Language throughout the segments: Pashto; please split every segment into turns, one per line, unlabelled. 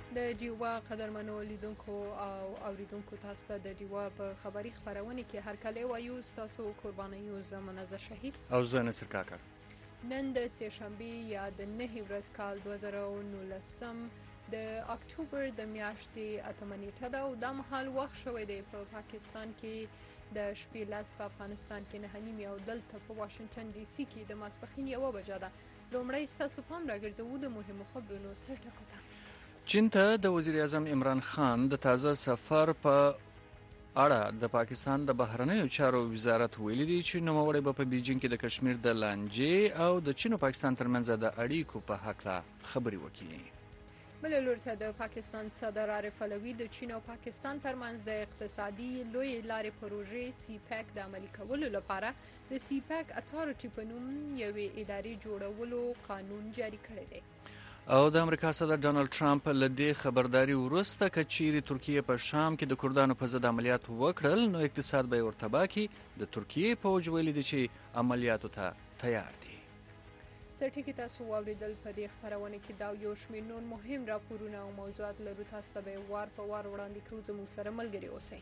د ډیوا قدرمنو لیدونکو او اوریدونکو تاسو ته د ډیوا په خبري خبرونه کې هر کله وایو تاسو قربانیو زمونږ شهید
او زه نصر کاکر.
نن د سه شنبه یا د 9 ورځ کال 2019 د اکتوبر د میاشتې 8 نیټه ده او د مهال وخت شوی دی په پاکستان کې د شپې لاس په افغانستان کې 9:30 او دلته په واشنگټن ډي سي کې د ماسپښین 1 بجه ده. لومړی ستاسو پام راګرځوو د مهمو خبرونو سرټکو ته.
چین ته د وزیر اعظم عمران خان د تازه سفر په اړه د پاکستان د بهرنیو چارو وزارت ویلي دی چې نوموړی به په بیجینګ کې د کشمیر د لانجې او د چین او پاکستان ترمنځ د اړیکو په حق خبرې وکړي.
بل لور ته د پاکستان صدر عارف علوي د چین او پاکستان ترمنځ د اقتصادي لوی لارې پروژې سی پیک د عملي کولو لپاره د سی پیک اتارټي په نوم یوې ادارې جوړولو قانون جاری کړی دی.
او د امریکا صدر ډانلډ ټرمپ له دې خبرداري وروسته چې چیرې ترکیه په شام کې د کردانو په ضد عملیات وکړل نو اقتصاد به ورته باکي. د ترکیه پوځ ویلي دی چې عملیاتو ته تیار دي.
سرټکی تاسو اوریدل په دې خبرونه کې دا یو شمېر نور مهم راپورونه او موضوعات لرو. تاسو ته به وار په وار وړاندې کوو. زموږ سره ملګري اوسئ.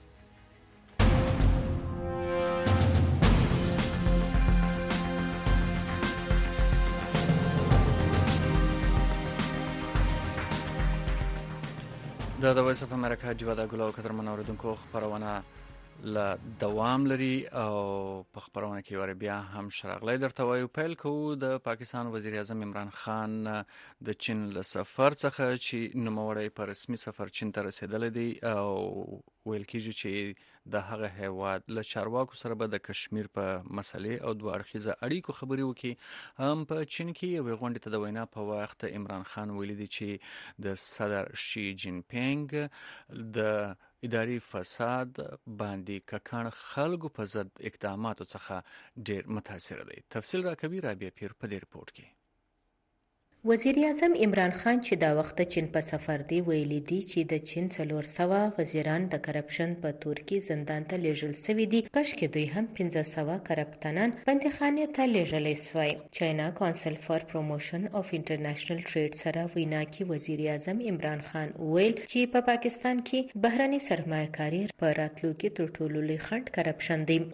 د وایس اف امریکا جواد ګلو قدرمن اوریدونکو خبرونه ل دوام لري او په خبرونه کې ور بیا هم شرغلې درته وایو. پیل کوو د پاکستان وزیر اعظم عمران خان د چین له سفر څخه چې نوموړی په رسمي سفر چین ته رسیدلی دی او ویل کېږي چې د هغه هیواد له چارواکو سره به د کشمیر په مسلې او دوه اړخیزه اړیکو خبرې وکړي. هم په چین کې یوې غونډې ته د وینا په وخت عمران خان ویلي دی چې د صدر شي جین پینګ د اداري فساد باندې ککړ خلکو په ضد اقداماتو څخه ډیر متاثر دی. تفصیل راکوي رابعه پیر په دې رپورت کې.
وزیر اعظم عمران خان چې دا وخت چین په سفر دی ویلي دی چې د چین 400 وزیران د کرپشن په تور کې زندان ته لیږل شوي دي. کاشکې دوی هم 1500 کرپټنان بندیخانې ته لیږلی سوای. چاینا کونسل فار پروموشن اف انټرنیشنل ټریډ سره وینا کې وزیر اعظم عمران خان ویل چې په پاکستان کې بهرني سرمایه‌کاري په راتلو کې تر ټولو لوی خنډ کرپشن دی.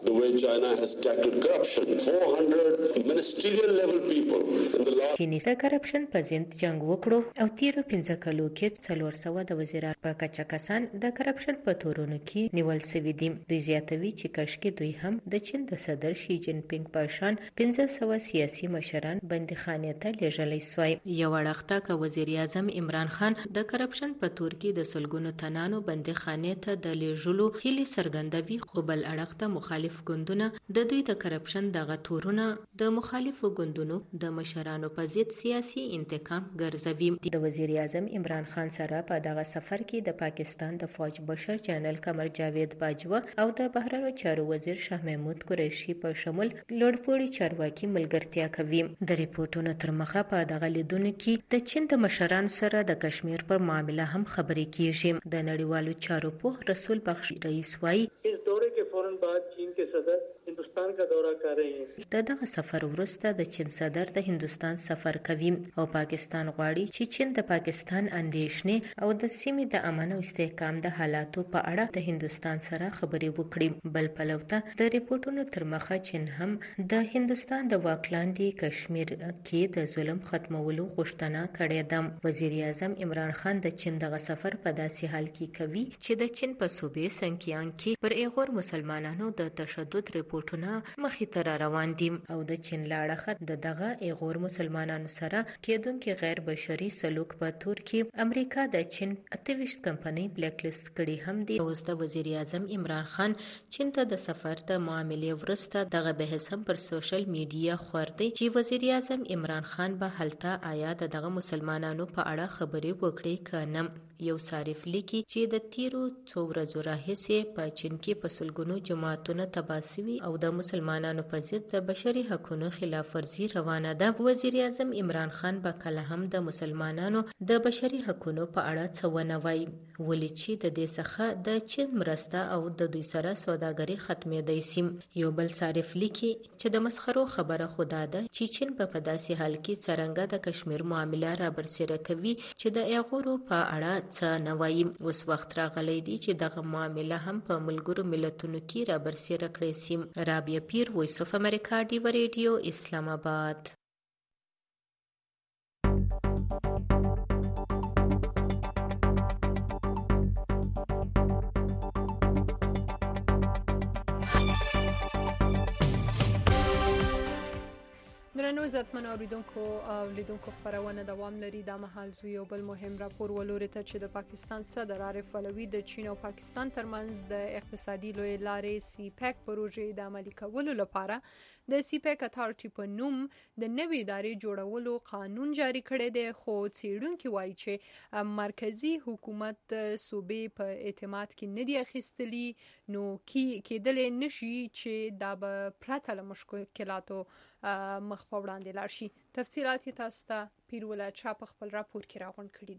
چینی سره کرپشن په زند جنگ وکړو او تیرو 15 کلو کې 400 د وزیرانو په کچه کسان د کرپشن په تورونو کې نیول شوي دي. دوی زیاتوي چې کاشکې دوی هم د چین د صدر شي جین پینګ په شان 1500 سیاسي مشران بندیخانې ته لیږلی سوای. یو اړخته که وزیر اعظم عمران خان د کرپشن په تور کې د سلګونو تنانو بندیخانې ته د لیږلو هیلې څرګندوي، خو بل اړخته مخالف ګوندونه د دوی د کرپشن دغه تورونه د مخالفو ګوندونو د مشرانو په ضد سیاسي انتقام ګرځوي. د وزیر اعظم عمران خان سره په دغه سفر کې د پاکستان د فوج بشر جنرال قمر جاوید باجوه او د بهرنیو چارو وزیر شاه محمود قریشي په شمول لوړپوړي چارواکي ملګرتیا کوي. د ریپورتونو تر مخه په دغه لیدونو کې د چین د مشرانو سره د کشمیر پر معامله هم خبرې کیږي. د نړیوالو چارو په رسول بخش رئیس وايي
इस दौरे के फौरन बाद चीन के सदर हिंदुस्तान का दौरा कर रहे हैं.
دغه سفر وروسته د چین صدر د هندوستان سفر کوي او پاکستان غواړي چې چین د پاکستان اندیشنې او د سیمې د امن او استحکام د حالاتو په اړه د هندوستان سره خبرې وکړي. بل پلوته د ریپورتونو تر مخه چین هم د هندوستان د واکلاندې کشمیر کې د ظلم ختمولو غوښتنه کړې ده. وزیر اعظم عمران خان د چین دغه سفر په داسې حال کې کوي چې د چین په صوبې سنکیانګ کې پر ایغور مسلمانانو د تشدد ریپورتونه مخې ته روان دي او د چین لاړه د دغه ایغور مسلمانانو سره کېدونکې غیر بشري سلوک په تور کې امریکا د چین 28 کمپنۍ بلیک لیست کړي هم دي. اوس د وزیر اعظم عمران خان چین ته د سفر د معاملې وروسته دغه بحث هم پر سوشل میډیا خور دی چې وزیر اعظم عمران خان به هلته آیا دغه مسلمانانو په اړه خبرې وکړي که نه. یو صارف لیکي چې د تیرو څو ورځو راهیسې په چین کې په سلګونو جماعتونه تباه شوي او د مسلمانانو په ضد د بشري حقوقو خلاف ورزي روانه ده. وزیر اعظم عمران خان به کله هم د مسلمانانو د بشري حقوقو په اړه څه ونه وایي، ولې چې د دې څخه د چین مرسته او د دوی سره سوداګري ختمېدای شي. یو بل صارف لیکي چې د مسخرو خبره خدا ده چې چین په داسې حال کې څرنګه د کشمیر معامله را برسېره کوي چې د ایغورو په اړه څه نه وایي. اوس وخت راغلی دی چې دغه معامله هم په ملګرو ملتونو کې را برسېره کړی سي. رابعه پیر، وایس اف امریکا، ډیو ریډیو، اسلام آباد.
درنو عزتمن اوریدونکو او لیدونکو، خبرونه دوام لري. دا مهال زو یو بل مهم راپور ولوري ته چې د پاکستان صدر عارف علوي د چین او پاکستان ترمنځ د اقتصادي لوی لارې سی پیک پروژې د عملي کولو لپاره د سی پیک اتارټي په نوم د نوې ادارې جوړولو قانون جاری کړی دی، خو څېړونکي وایي چې مرکزی حکومت صوبې په اعتماد کې نه دی اخیستلی، نو کېدلی نشي چې دا به پرته له مشکلاتو مخ په وړاندې لاړ شي. تفصیلات تاسو ته پیر ولایت شاه په خپل راپور کې راغونډ کړي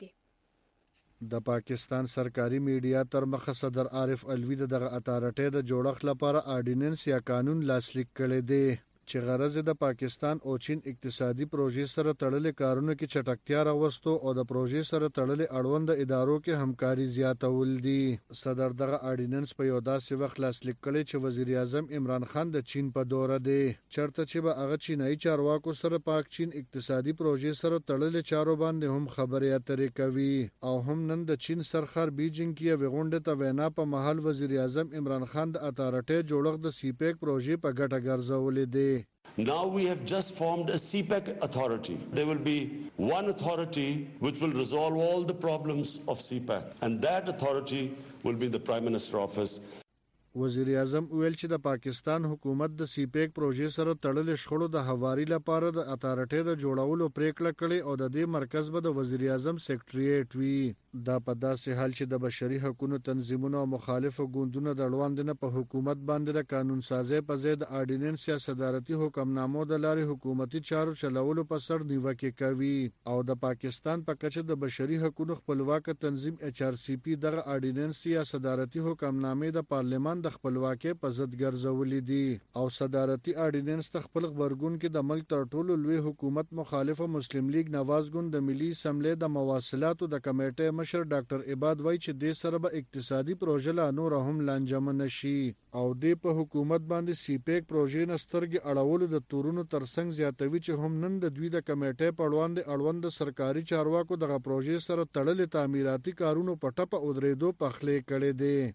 دي.
د پاکستان سرکاري میډیا تر مخه صدر عارف علوي دغه اتارټي د جوړښت لپاره آرډیننس یا قانون لاسلیک کړی دی چې غرض د پاکستان او چین اقتصادي پروژې سره تړلې کارونو کې چټکتیا راوستو او د پروژې سره تړلې اړوند ادارو کې همکاري زیاتول دي. صدر دغه آرډیننس په یو داسې وخت لاسلیک کړی چې وزیر اعظم عمران خان د چین په دوره دی، چرته چې به هغه چینایي چارواکو سره پاک چین اقتصادي پروژې سره تړلې چارو باندې هم خبرې اترې کوي. او هم نن د چین سرخر بیجینګ کې یوې غونډې ته وینا په محل وزیر اعظم عمران خان د اتارټي جوړښت د سی پیک پروژې په ګټه ګرځولې دی.
Now we have just formed a CPEC authority. There will be one authority which will resolve all the problems of CPEC, and that authority will be in the Prime Minister office.
وزیر اعظم ویل چې د پاکستان حکومت د سی پیک پروژې سره تړلې شخړو د هواري لپاره د اتارټي د جوړولو پریکړه کړې او د دې مرکز به د وزیر اعظم سیکریټریټ وي. دا په داسې حال چې د بشري حقوقو تنظیمونو او مخالفو ګوندونو د اړوند په حکومت باندې د قانون سازي په ځای د آرډیننس یا صدارتي حکمنامو د لارې حکومتي چارو چلولو په سر نیوکه کوي. او د پاکستان په کچه د بشري حقوقو خپلواک تنظیم HRCP دغه آرډیننس یا صدارتي حکمنامې د پارلمان د خپلواکۍ په ضد ګرځولې دي. او صدارتي آرډیننس د خپل خبرګون کې د ملک تر ټولو لوی حکومت مخالفه مسلم لیگ نواز ګوند د ملي اسمبلی د مواصلاتو د کمیټې مشر ډاکټر عباد وای چې د سره به اقتصادي پروژه لا نور هم لانجمن شي. او د په حکومت باندې سی پیک پروژې نسترګي اړولو د تورونو ترڅنګ زیاتوي چې هم نن د دوی د کمیټې په اړوند سرکاري چارواکو دغه پروژې سره تړلې تعمیراتي کارونو په ټپه ودرېدو پخلې کړې دي.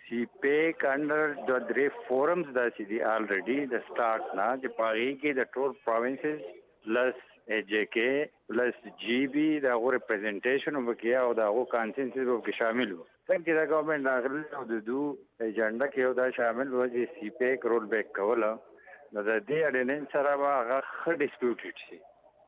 CPEC under the three forums that is already the start na je pagi ke the total provinces plus AJK plus GB da representation of kiya or da consensus of shamil ho څنګه دا government راغله او د دو ایجنډا کې دا شامل و چې CPEC رول بیک کوله نو د دې اډینن سره هغه خ ډیسپیوټډ شي.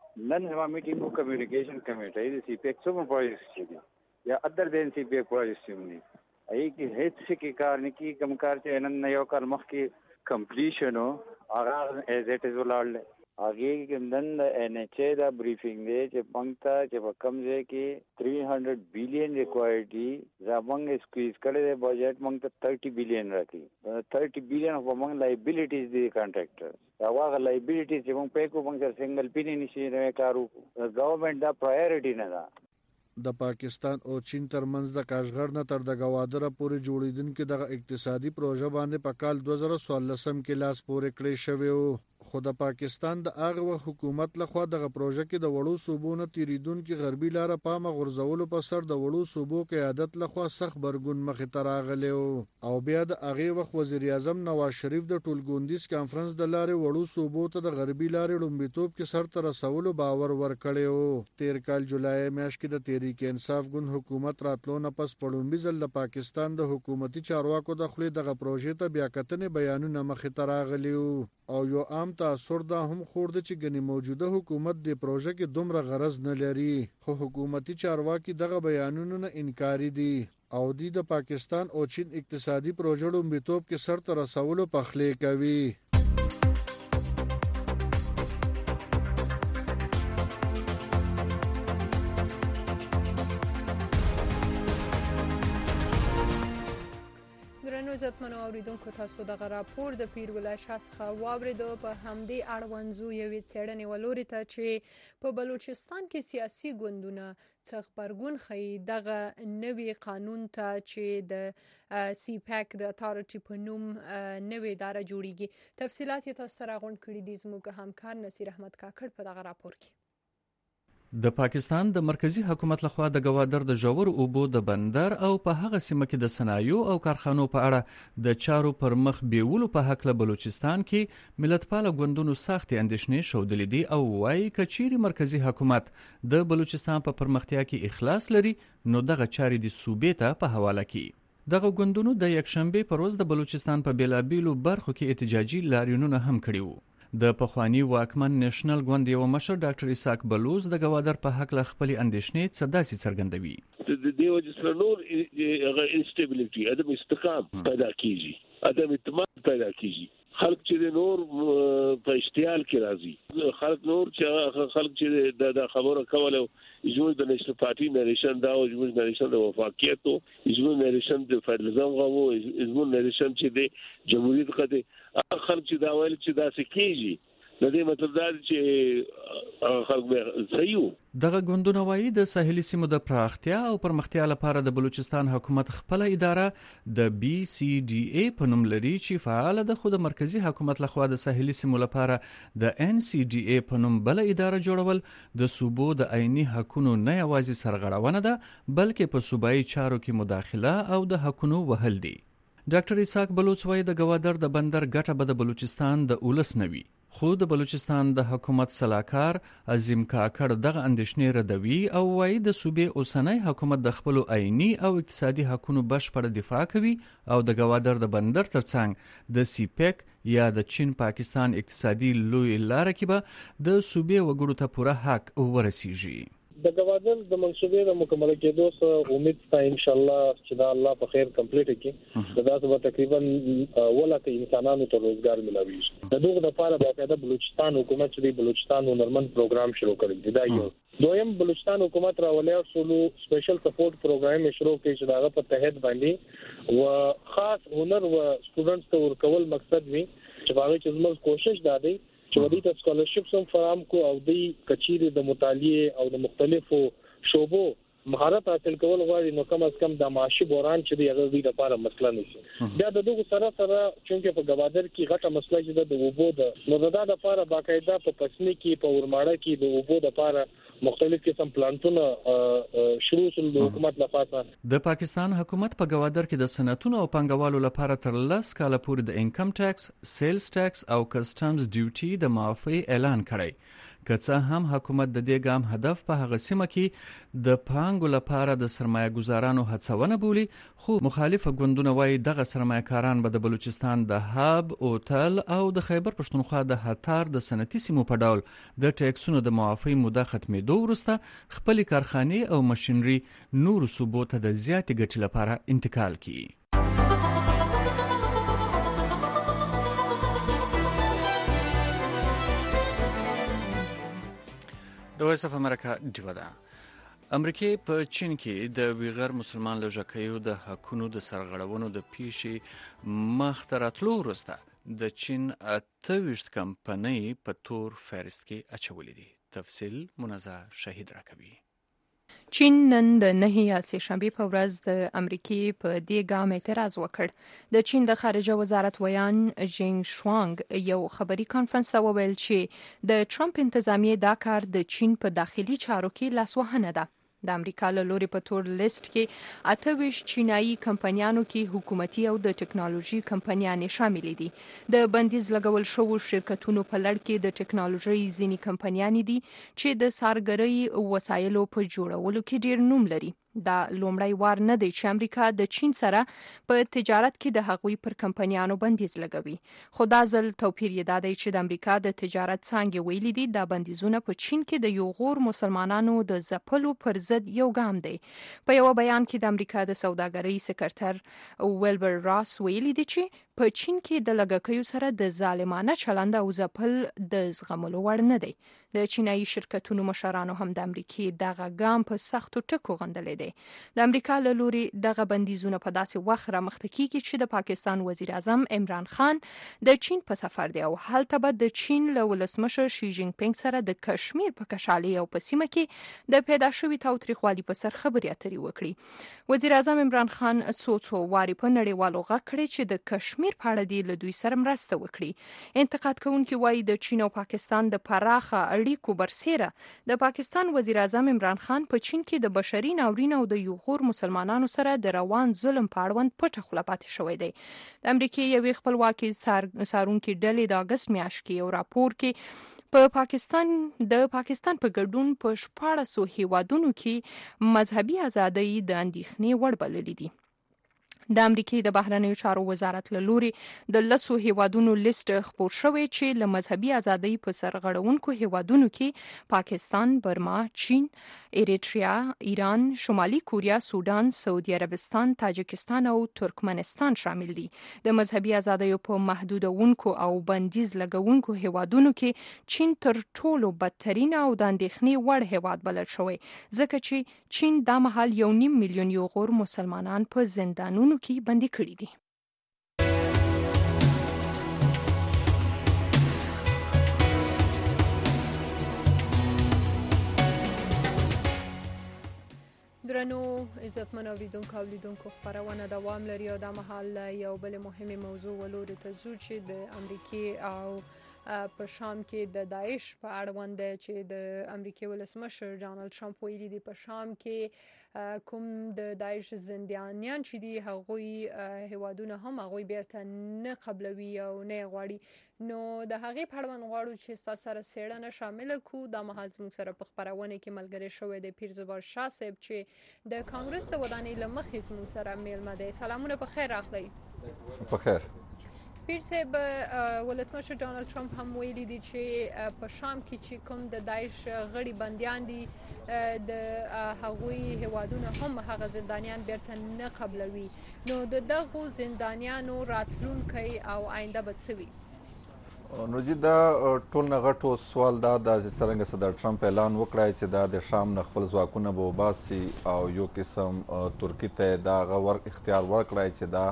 نن زما میټینګ کمیونیکیشن کمیټه د CPEC څومره پروجیکټ دي یا ادر دین CPEC پروجیکټ دي ای کی هیڅ کې کار نه کی کم کار چې نن یو کال مخ کې کمپلیشن او هغه ایز اٹ از ولړل هغه کې نن NHA دا بریفینګ دی چې پنځه چې کم ځای کې 300 بلین ریکوایرډ دي زمونږ سکویز کړي دی بجټ مونږ ته 30 بلین راکې 30 بلین په مونږ لایبیلیټیز دي کانټراکټر دا واغه لایبیلیټیز چې مونږ په کوم څنګه سنگل پینی نشي نه کارو گورنمنت دا پرایورټی نه ده.
د پاکستان او چین ترمنځ د کاشغر نه تر د گوادره پورې جوړیدونکو دغه اقتصادي پروژه باندې په کال 2014 کې لاس پورې کړی شوی و. خو د پاکستان د هغه حکومت لخوا دغه پروژه کې د وړو صوبو نه تیریدونکو غربي لار پامه غورځولو په سر د وړو صوبو قیادت لخوا سخت برګون مخې ته راغلی او بیا د هغه وخت وزیر اعظم نواز شریف د ټولګوندیز کانفرنس د لارې وړو صوبو ته د غربي لارې لومړیتوب کې سر ته رسولو باور ورکړی و. تیر کال جولای میاشت کې د تحریک انصاف ګوند حکومت راتلو نه پس پړومبي ځل د پاکستان د حکومتي چارواکو د خپل دغه پروژې ته بیا کتنې بیانونه مخې ته راغلي او یو عام تاثر دا هم خورد چې ګنې موجوده حکومت د پروژه کې دومره غرض نه لري. خو حکومتي چارواکي دغه بیانونو نه انکاري دي او د پاکستان او چین اقتصادي پروژو لومړیتوب کې سر ته رسولو پخلې کوي.
عزتمنو اوریدونکو تاسو د راپور د پیرولای شاخه واورید په همدې اړوند یو څېړنې ولوري ته چې په بلوچستان کې سیاسي ګوندونه څخه خبرګون خي دغه نوي قانون ته چې د سی پیک د اتارټي په نوم نوې اداره جوړیږي. تفصيلات یې تاسو ته راغونډ کړي دي زموږ همکار نصیر احمد کاکړ په دغه راپور کې.
د پاکستان د مرکزی حکومت لخوا د گوادر د ژور اوبو د بندر او په هغه سیمه کې د صنایع او کارخانو په اړه د چارو پر مخ بیولو په حق له بلوچستان کې ملتپال ګوندونو سخت اندېښنې شودلې دي او وايي کچيري مرکزی حکومت د بلوچستان په پرمختیا کې اخلاص لري نو دغه چاري د صوبې ته په حواله کړي. دغه ګوندونو د یکشنبه پر ورځ د بلوچستان په بیلابیلو برخو کې احتجاجي لاریونونه هم کړي وو. د پخوانی واکمن نېشنل ګوند یو مشر ډاکټر اسحاق بلوچ د گوادر په حق له خپل اندېښنې څداسي څرګندوي.
د دې وجه سره نور هغه انسټابیلیټي عدم استحکام پیدا کیږي، عدم اعتماد پیدا کیږي. خلق چې نور په اشتعال کې راځي، خلق نور چې خلق چې د خبره کوله زموږ د نېشنل پارټي نریشن دا او زموږ نریشن د وفاقیت او زموږ نریشن د فدرالزم غو زموږ نریشن چې د جمهوریت خدای خلق چې دا ویل چې دا سکیږي د دې مطلب دا چې خلک به صحیح
دغه ګوندونه وایي د ساحلي سیمو د پراختیا او پرمختیا لپاره د بلوچستان حکومت خپل اداره د BCDA په نوم لري چې فعال ده، خو د مرکزی حکومت لخوا د ساحلي سیمو لپاره د NCDA په نوم بل اداره جوړول د صوبو د عیني حقونو نه یوازې سرغړونه ده بلکې په صوبایي چارو کې مداخله او د حقونو وهل دي. ډاکټر اسحاق بلوچ وایي د گوادر د بندر ګټه به د بلوچستان د اولس نوي، خو د بلوچستان د حکومت سلاکار عظیم کاکړ دغه اندېښنې ردوي او وایي د صوبې اوسنی حکومت د خپل عیني او اقتصادي حقونو بشپړ دفاع کوي او د گوادر د بندر ترڅنګ د سی پیک یا د چین پاکستان اقتصادي لوی لار کې به د صوبې وګړو ته پوره حق ورسیږي.
د گوادر د منصوبې د مکمل کېدو سره امید ته ان شاء الله چې دا الله په خیر کمپلیټ کړي دا به تقریبا ولکه انسانانو ته روزګار ملوي. د دغه لپاره باقاعده بلوچستان حکومت چې بلوچستان هنرمند پروګرام شروع کړی دی. دا یو دویم بلوچستان حکومت راولیا سولو سپیشل سپورټ پروګرام شروع کړي چې داغه په تحت باندې او خاص هنر او سټوډنټس ته ورکول مقصد وي چې باغې چې زموږ کوشش دادی چې ودی ته سکالرشپ هم فراهم کو او د کچيري د مطالعه او د مختلفو شوبو مهارت حاصل کول غواړي نو کم از کم د معاشي بوران چې د هغه لپاره مسله نشي. بیا د دغه سره چې په گوادر کې غټه مسله چې د اوبو د نو د لپاره باقاعده په پسنی کې په ورماړه کې د اوبو لپاره مختلف قسم پلانټونه شروع شول د حکومت لخوا.
د پاکستان حکومت په گوادر کې د صنعتونو او پنګوالو لپاره تر 10 کال پورې د انکم ټیکس، سیلز ټیکس او کسټمز ډیوټي د معافی اعلان کړی. که څه هم حکومت د دې ګام هدف په هغه سیمه کې د پانګو لپاره د سرمایه ګزارانو هڅونه بولي، خو مخالف ګوندونه وایي دغه سرمایه کاران به د بلوچستان د هاب، اوتل او د خیبر پښتونخوا د هتار د صنعتي سیمو په ډول د ټیکسونو د معافی موده ختمېدو وروسته خپل کارخانې او ماشينري نور صوبو ته د زیاتې ګټې لپاره انتقال کړي. د وایس اف امریکا ډیوه ده. امریکای په چین کې د ویغر مسلمان لږکیو د حقونو د سرغړونو د پیښې مخ ته راتلو وروسته د چین 28 کمپنۍ په تور فهرست کې اچولې دي. تفصیل منزه شهید راکوي.
چین نن د 9 سهشنبه په ورځ د امریکای په دې ګام اعتراض وکړ. د چین د خارجه وزارت ویان جینګ شوانګ یو خبري کانفرنس ته وویل چې د ټرمپ انتظامیه دا کار د چین په داخلي چارو کې لاسوهنه ده. د امریکا له لوري په تور لیست کې 28 چینایي کمپنیانو کې حکومتي او د ټکنالوژي کمپنیانې شامل دي. د بندیز لګول شوو شرکتونو په لړ کې د ټکنالوژي ځینې کمپنیانې دي چې د سارګرۍ وسایلو په جوړولو کې ډیر نوم لري. دا لومړی وار نه دی چې امریکا د چین سره په تجارت کې د هغوی پر کمپنیانو بندیز لګوي. خو دا ځل توپیر یې دا دی چې د امریکا د تجارت څانګې ویلي دي دا بندیزونه په چین کې د یو غور مسلمانانو د ځپلو پر ضد یو ګام دی. په یو بیان کې د امریکا د سوداګرۍ سکرټر ویلبر راس ویلي دي چې په چین کې د لګښتونو سره د ظالمانه چلند او ځپل د زغملو وړ نه دی. د چینایي شرکتونو مشرانو هم د امریکای دغه ګام په سختو ټکو غندلې دی. د امریکا له لوري دغه بندیزونه په داسې وخت رامخته کیږي چې د پاکستان وزیر اعظم عمران خان د چین په سفر دی او هلته به د چین له ولسمشر شي جین پینګ سره د کشمیر په کشالي او په سیمه کې د پیدا شوي تاوتریخوالي په سر خبرې اترې وکړي. وزیر اعظم عمران خان څو واري په نړیوالو غږ کړی چې د کشمیر په اړه دی له دوی سره مرسته وکړي. انتقاد کوونکي وایي د چین او پاکستان د پراخه اړیکو برسیره د پاکستان وزیر اعظم عمران خان په چین کې د بشري ناورین او د یوغور مسلمانانو سره د روان ظلم په اړوند پټه خوله پاتې شوی دی. د امریکای یوې خپلواکي څارونکي ډلې د اګست میاشتې کې یو راپور کې پاکستان په ګډون په 1400 هیوادونو کې مذهبي ازادۍ د اندېښنې وړ بللې دي. د امریکای د بهرنیو چارو وزارت له لوري د 10 هیوادونو لیست خپور شوی چې له مذهبي ازادۍ په سرغړونکو هیوادونو کې پاکستان، برما، چین، ایریټریا، ایران، شمالي کوریا، سودان، سعودي عربستان، تاجکستان او ترکمنستان شامل دي. د مذهبي ازادیو په محدودونکو او بندیز لګونکو هیوادونو کې چین تر ټولو بدترین او د اندېښنې وړ هیواد بلل شوی ځکه چې چین دا مهال 1.5 میلیون یوغور مسلمانان په زندانونو کې بندي کړي دي. درنو عزتمن اوریدونکو او لیدونکو خبرونه دوام لري او د مهال یو بل مهمه موضوع ولور ته زو چې د امریکای او په شام کې د داعش په اړوند چې د امریکای ولسمشر ډانلډ ټرمپ ویلي دی په شام کې کوم د داعش زندانیان چې دی هغوی هیوادونه هم هغوی بیرته نه قبلوي او نه غواړي. نو د هغې په اړوند غواړو چې ستاسو سره څېړنه شامله کړو. دا مهال زموږ سره په خپرونه کې ملګری شوی دی پیرزبر شاه صاحب چې د کانګرس د ودانۍ له مخې زموږ سره میلمه دی. سلامونه په خیر راغلی.
په خیر.
پیر صاحب ولسمشر ډانلډ ټرمپ هم ویلي دي چې په شام کې چې کوم د داعش غړي بندیان دي د هغوی هیوادونه هم هغه زندانیان بیرته نه قبلوي. نو د دغو زندانیانو راتلونکی او آینده به څه وي؟
نو جی دا ټول نه غټو سوال دا چې څرنګه صدر ټرمپ اعلان وکړی چې دا د شام نه خپل ځواکونه به وباسي او یو قسم ترکي ته دا غوړ اختیار ورکړی چې دا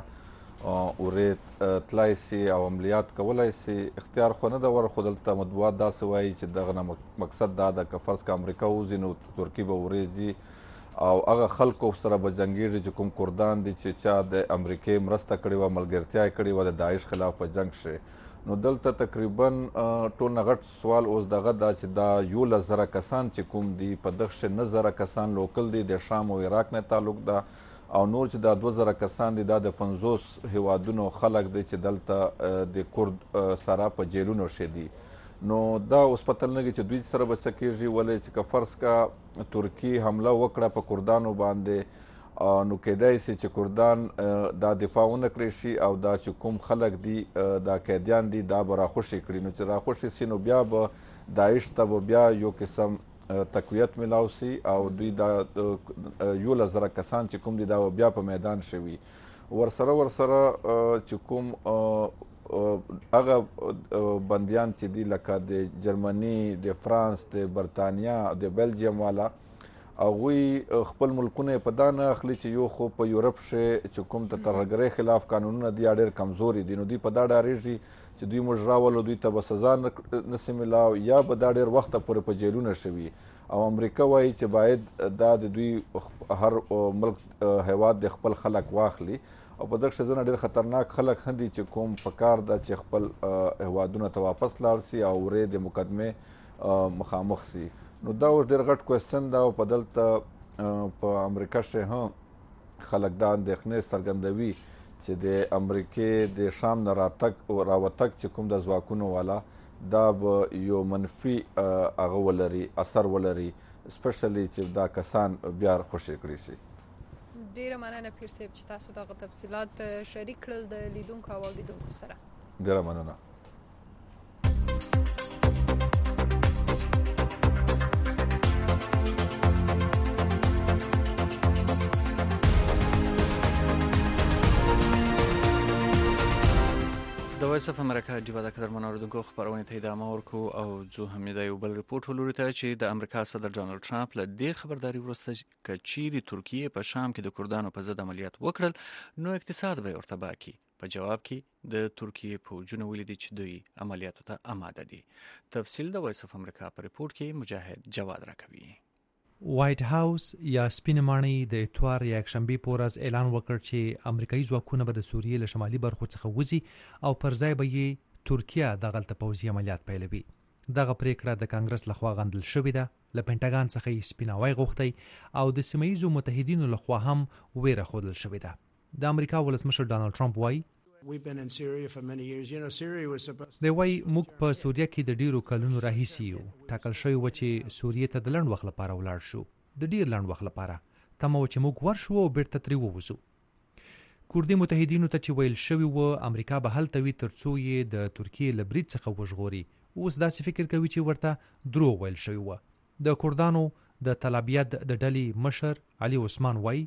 اورې تلای سي او عملیات کولای سي. اختیار خو نه ده ورښودل ته مطبوعات داسې وایي چې دغه مقصد دا ده که فرض که امریکا وځي نو ترکي به ورېځي او هغه خلکو سره به جنګېږي چې کوم کردان دي چې چا د امریکای مرسته کړې وه ملګرتیا یې کړې وه د داعش خلاف په جنګ شي. نو دلته تقریبا ټول نه غټ سوال اوس دغه دا چې دا 11,000 کسان چې کوم دي په دغه 9,000 کسان لوکل دي د شام او عراق نه تعلق ده او نور چې دا 2,000 کسان دي دا د 50 هیوادونو خلک دی چې دلته د کورد سره په جیلونو شي دي. نو دا اوس پته نه لګي چې دوی سره به څه کېږي ولې چې که فرض کا ترکي حمله وکړه په کردانو باندې نو کېدای سي چې کردان دا دفاع ونه کړی شي او دا چې کوم خلک دي دا قیدیان دي دا به راخوشي کړي. نو چې راخوشي سي نو بیا به داعش ته به بیا یو قسم تقویت ملاو سي او دوی دا 11,000 کسان چې کوم دي دا بیا په میدان شوي. ورسره چې کوم هغه بندیان چې دي لکه د جرمني، د فرانس، د برطانیا، د بلجیم والا هغوی خپل ملکونه په دا نه اخلي چې یو خو په یورپ کې چې کوم د ترهګرۍ خلاف قانونونه دي ډېر کمزوري دي. نو دوی په دا ډارېږي چې دوی موږ راولو دوی ته به سزا نسي ملاو یا به دا ډېر وخته پورې په جیلونه شوي. او امریکا وایي چې باید دا د دوی هر ملک هیواد د خپل خلک واخلي او په دغه ځای ډېر خطرناک خلک هم دي چې کوم په کار ده چې خپل هیوادونو ته واپس لاړ سي او ورې د مقدمې مخامخ سي. نو دا اوس ډېر غټ کوېسچن ده او په دلته په امریکا کې هم خلک دا اندېښنې څرګندوي چې د امریکې د شام نه راوتګ چې کوم د ځواکونو والا دا به یو منفي هغه ولري اثر ولري سپیشلی چې دا کسان بیا خوشي کړي شي.
ډیره مننه پیر صاحب چې تاسو دغه تفصیلات شریک کړل د لیدونکو او اوریدونکو سره.
ډیره مننه.
وایس اف امریکا جوړه د قدر منوردونکو خبرونه ته ادامه ورکو او زه حمیده یو بل رپورت ولوري ته چې د امریکا صدر ډانلډ ټرمپ له دې خبرداري وروسته چې چیرې ترکیه په شام کې د کردانو په ضد عملیات وکړل نو اقتصاد به ورته باکي. په جواب کې د ترکیه فوجونه ولیدي چې دوی عملیاتو ته آماده دي. تفصیل د وایس اف امریکا په رپورت کې مجاهد جواد راکوي.
وایټ هاوس یا سپینه ماڼۍ د اتوار یا یکشنبې په ورځ اعلان وکړ چې امریکایي ځواکونه به د سوریې له شمالي برخو څخه وځي او پر ځای به یې ترکیه دغلته پوځي عملیات پیلوي. دغه پریکړه د کانګرس لخوا غندل شوې ده. له پینټاګان څخه یې سپیناوی غوښتی او د سیمه ییزو متحدینو لخوا هم ویره ښودل شوې ده. د امریکا ولسمشر ډانلډ ټرمپ وایي دی وایي موږ په سوریه کې د ډیرو کلونو راهیسې یو. ټاکل شوی و چې سوریې ته د لنډ وخت لپاره ولاړ شو، د ډیر لنډ وخت لپاره. تمه و چې موږ ورشو او بیرته ترې ووځو. کوردي متحدینو ته چې ویل شوي و امریکا به هلته وي تر څو یې د ترکیې له برید څخه وژغوري، اوس داسې فکر کوي چې ورته دروغ ویل شوي و. د کردانو د طلبیت د ډلې مشر علي عثمان وایي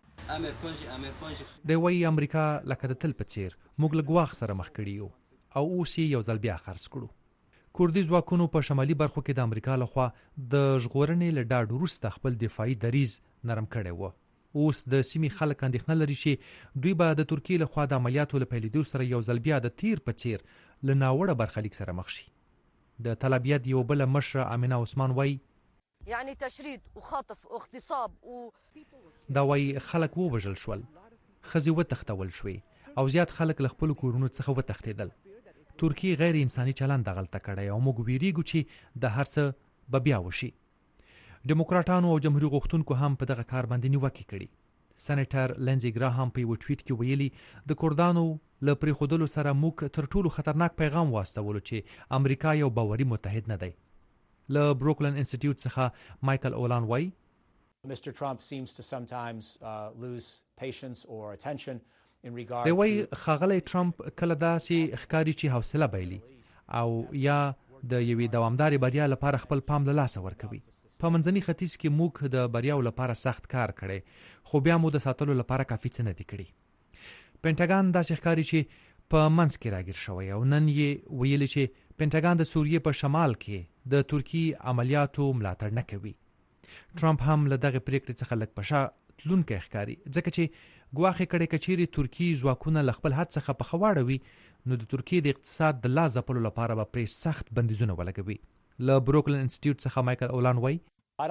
دی وایي امریکا لکه د تل په څیر موږ له ګواښ سره مخ کړي یو او اوس یې یو ځل بیا خرڅ کړو. کوردي ځواکونو په شمالي برخو کې د امریکا لخوا د ژغورنې له ډاډ وروسته خپل دفاعي دریځ نرم کړی و. اوس د سیمې خلک اندېښنه لري چې دوی به د ترکیې لخوا د عملیاتو له پیلېدو سره یو ځل بیا د تیر په څیر له ناوړه برخلیک سره مخ شي. د طلبیت یو بله مشره امینه عثمان وایي
یعنی تشرید او خطف او اغتصاب او
دا وایي خلک ووژل شول، ښځې وتښتول شوې او زیات خلک له خپلو کورونو څخه وتښتېدل. ترکیې غیر انساني چلند دغلته کړی او موږ ویریږو چې د هر څه به بیا وشي. ډیموکراټانو او جمهوري غوښتونکو هم په دغه کار باندې نیوکې کړي. سېنیټر لینزي ګراهام په یو ټویټ کې ویلي د کردانو له پرېښودلو سره موږ تر ټولو خطرناک پیغام واستولو چې امریکا یو باوري متحد نه دی. له بروکلن انسټیټیوټ څخه مایکل اولان وایي
Mr. Trump seems to sometimes lose patience or attention in regard
دی وایي ښاغلی ټرمپ کله داسې ښکاري چې حوصله بایلي او یا د یوې دوامدارې بریا لپاره خپل پام له لاسه ورکوي. په منځني ختیځ کې موږ د بریاو لپاره سخت کار کړی خو بیا مو د ساتلو لپاره کافي څه نه دي کړي. پینټاګان داسې ښکاري چې په منځ کې راګیر شوی او نن یې ویلي چې پینټاګان د سوریې په شمال کې د ترکیې عملیاتو ملاتړ نه کوي. ټرمپ هم له دغه پریکړې څخه لږ په شا تلونکی ښکاري ځکه چې ګواښ یې کړی که چیرې ترکیې ځواکونه له خپل حد څخه په ښه واړوي نو د ترکیې د اقتصاد د لا ځپلو لپاره به پرې سخت بندیزونه ولګوي. له بروکلن انسټیټیوټ څخه مایکل اولان وایي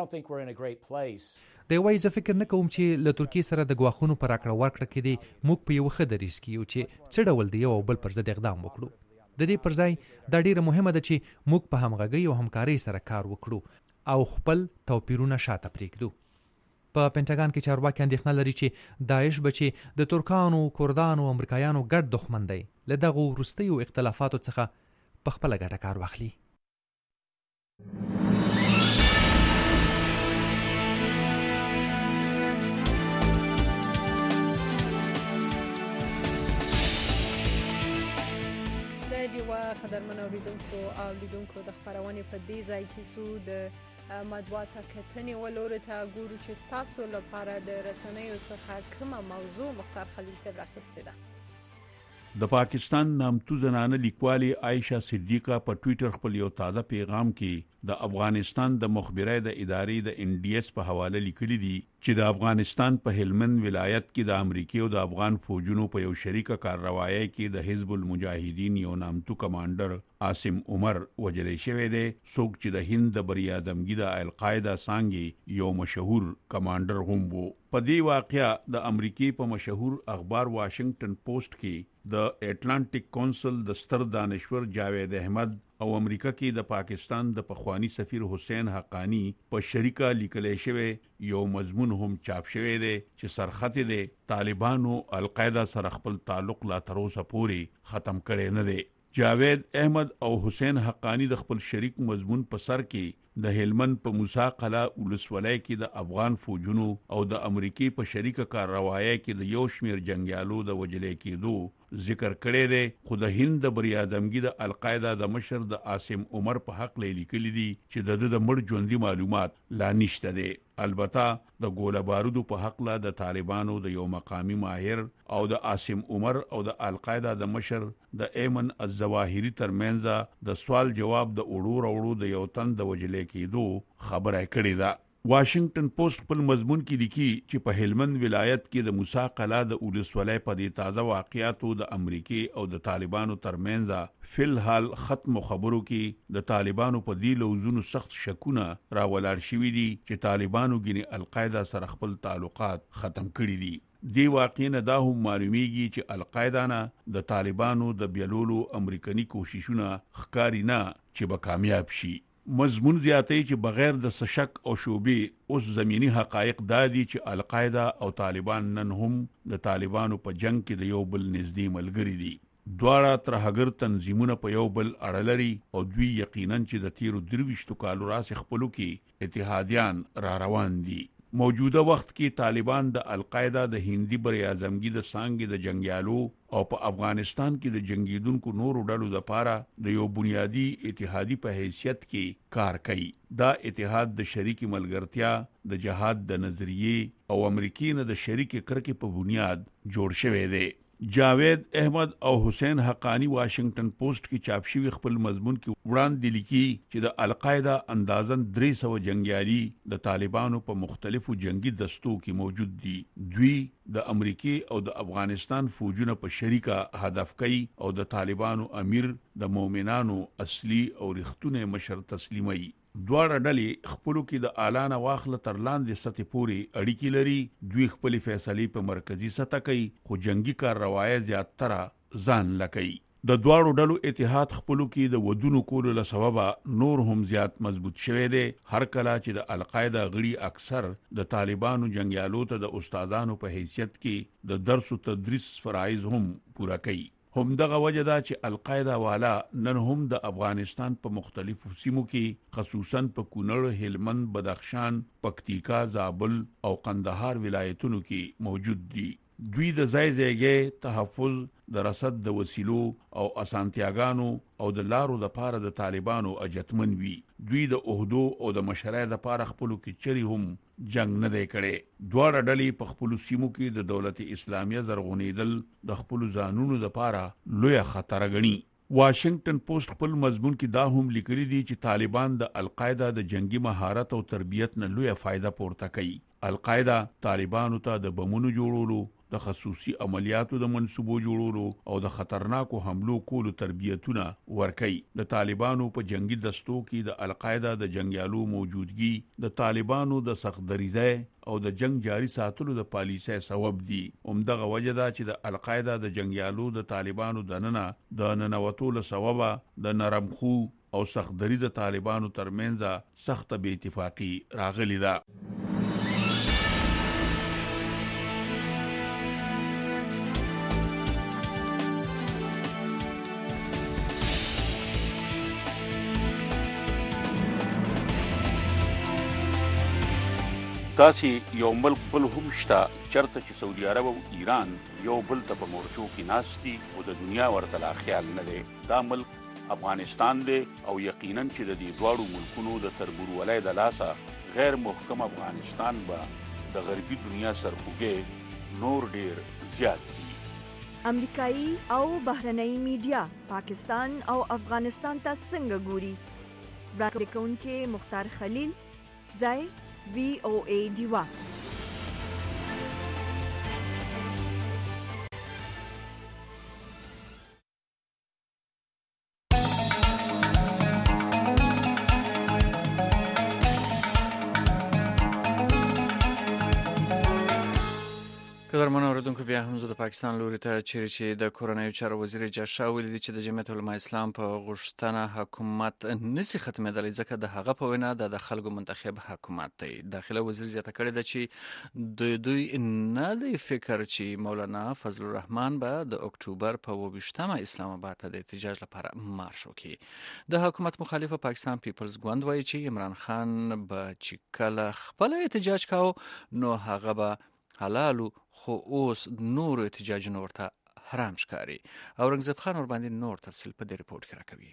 دی وایي زه فکر نه کوم چې له ترکیې سره د ګواښونو په راکړه ورکړه کې دی موږ په یو ښه دریځ کې یو چې څه ډول د یو او بل پر ضد اقدام وکړو. د دې پر ځای دا ډیره مهمه ده چې موږ په همغږۍ او همکارۍ سره کار وکړو او خپل توپیرونه شاته پرېږدو. په پینټاګان کې چارواکي اندېښنه لري چې داعش به چې د ترکانو، کردانو او امریکایانو ګډ دښمن دی له دغو وروستیو اختلافاتو څخه په خپله ګټه کار واخلي.
دیوه قدرمن اوریدونکو او لیدونکو د خبرونې په دې ځای کې زو د مطبوعاتو کتنې ولوري ته ګورو چې ستاسو لپاره د رسنیو څخه کومه موضوع مختار خلیل صاحب راخیستې ده.
د پاکستان نامتو زنانه لیکوالي عائشه صدیقه په ټوئیټر خپل یو تازه پیغام کې د افغانستان د مخبرۍ د ادارې د NDS په حواله لیکلي دي چې د افغانستان په هلمند ولایت کې د امریکای او د افغان فوجونو په یو شریکه کارروایي کې د حزب المجاهدین یو نامتو کمانډر عاصم عمر وجلې شوی دی، څوک چې د هند د بری آدمګي د القاعده څنګه یو مشهور کمانډر هم وو. په دې واقعیا د امریکای په مشهور اخبار واشنگټن پوسټ کې د اټلانټیک کونسل د ستر دانشور جاوید احمد او امریکا کې د پاکستان د پخوانی سفیر حسین حقانی په شریکه لیکل شوی یو مضمون هم چاپ شوی دی چې سرخط دی طالبانو القاعده سره خپل تعلق لا تر اوسه پورې ختم کړي نه دی. جاوید احمد او حسین حقانی د خپل شریک مضمون په سر کې د هلمند په موسی قلعه ولسوالۍ کې د افغان فوجونو او د امریکای په شریکه کارروایي کې د یو شمیر جنگیالو د وجلې کېدو ذکر کړی دی. خو د هند د بریادمګي د القاعده د مشر د عاصم عمر په حق لیکلي دي چې د مړ ژوندۍ معلومات لا نشته دي. البته د ګوله بارودو په حق لا د طالبانو د یو مقامی ماهر او د عاصم عمر او د القاعده د مشر د ایمن الظواهری ترمنځ د سوال جواب د وړو د یو تن د وجلې کېدو خبره کړې ده. واشنگټن پوسټ خپل مضمون کې لیکي چې په هلمند ولایت کې د موسی قلعه د ولسوالۍ په دې تازه واقعیاتو د امریکای او د طالبانو ترمنځ فلحال ختم خبرو کې د طالبانو په دې لوزونو سخت شکونه راولاړ شوي دي چې طالبانو ګینه القاعده سره خپل تعلقات ختم کړي دي. دی واقع نه دا هم معلومیږي چې القاعده نه د طالبانو د بیلولو امریکایي کوششونه ښکاری نه چې به کامیاب شي. مضمون زیاتې چې بغیر د شک او شوبې اوس زمینی حقایق دادي چې القاعده او طالبان نن هم د طالبانو په جنگ کې د یو بل نږدې ملګري دي. دواړه ترهګر تنظیمونه په یو بل اړه لري او دوی یقینا چې د تیرو 23 کالو راس خپلو کې اتحادیان را روان دي. موجوده وخت کې طالبان د القاعده د هندي بر اعظمګي د سانګي د جنگیالو او په افغانستان کې د جنگیدونکو نورو ډلو لپاره د یو بنیادی اتحادی په حیثیت کې کار کوي. دا اتحاد د شریک ملګرتیا د جهاد د نظریه او امریکای نه د شریک کرکې په بنیاد جوړ شوی دی. جاوید احمد او حسین حقانی واشنگټن پوسټ کې چاپ شوی خپل مضمون کې وړاندې لیکي چې د القاعده اندازن 300 جنگیالي د طالبانو په مختلفو جنگي دستو کې موجود دي. دوی د امریکای او د افغانستان فوجونه په شریکه هدف کوي او د طالبانو امیر د مؤمنانو اصلي او رښتونه مشر تسلیمي. دواړه ډلې خپلو کې د اعلان واخله تر لاندې سطح پورې اړیکې لري. دوی خپل فیصلې په مرکزی سطح کوي خو جنگي کارروایي زیاتره ځان لکوي. د دواړو ډلو اتحاد خپلو کې د ودونو کولو له سببه نور هم زیات مضبوط شوی دی. هر کله چې د القاعده غړي اکثر د طالبانو جنگیالو ته د استادانو په حیثیت کې د درس او تدریس فرایض هم پورا کوي. هم دغه وجه دا چې القاعده والا نن هم د افغانستان په مختلفو سیمو کې خصوصا په کونړ، هلمند، بدخشان، پکتیکا، زابل او قندهار ولایتونو کې موجود دي. دوی د ځای تحفظ د رصد د وسیلو او اسانتیاګانو او د لارو د پاره د طالبانو اجتمن وی. دوی د عہدو او د مشرۍ د پاره خپلو کې چری هم جنگ نه دی کړي. دواړه ډلې په خپلو سیمو کې د دولت اسلامیه زرغونیدل د خپلو ځانونو د پاره لوی خطر غني. واشنگټن پوسټ خپل مضمون کې دا هم لیکلي دي چې طالبان د القاعده د جنگي مهارت او تربیت نه لوی فائدہ پورته کوي. القاعده طالبانو ته د بمونو جوړولو، د خصوصي عملیاتو د منصوبو جوړولو او د خطرناکو حملو کولو تربیتونه ورکوي. د طالبانو په جنگي دستو کې د القاعده د جنگیالو موجودګي د طالبانو د سخت دریځه او د جنگ جاری ساتلو د پالیسۍ سبب دي. همدغه وجه ده چې د القاعده د جنگیالو د طالبانو د ننوتو له سببه د نرمخو او سخت دری د طالبانو ترمنځ سخت بې اتفاقی راغلی ده.
داسې یو ملک بل هم شته چرته چې سعودي عرب او ایران یو بل ته په مورچو کې ناست دي او د دنیا ورته لا خیال نه دی. دا ملک افغانستان دی او یقینا چې د دې دواړو ملکونو د تربورولۍ د لاسه غیر محکم افغانستان به د غربي دنیا سرخوږی نور ډیر زیات دي.
امریکایي او بهرنۍ میډیا پاکستان او افغانستان ته څنګه ګوري؟ راپور کوونکی مختار خلیل، ځای VOA ډیوا.
قدرمن اوریدونکو بیا هم زه د پاکستان لوري ته چیرې چې د کورنیو چارو وزیر اجاز شاه ویلي چې د جمعیت علماء اسلام په غوښتنه حکومت نسی ختمېدلی ځکه د هغه په وینا د خلکو منتخب حکومت دی. داخله وزیر زیاته کړې ده چې دوی نه دی فکر چې مولانا فضل الرحمن به د اکتوبر په 28 اسلام آباد ته د احتجاج لپاره مارش وکړي. د حکومت مخالف پاکستان پیپلز ګوند وایي چې عمران خان به چې کله خپل احتجاج کاوه نو هغه به حلالو خو اوس نور احتجاجونه ورته حرام ښکاري. اورنګزیب خان ور باندې نور تفصیل په دې ریپورت کې راکوي.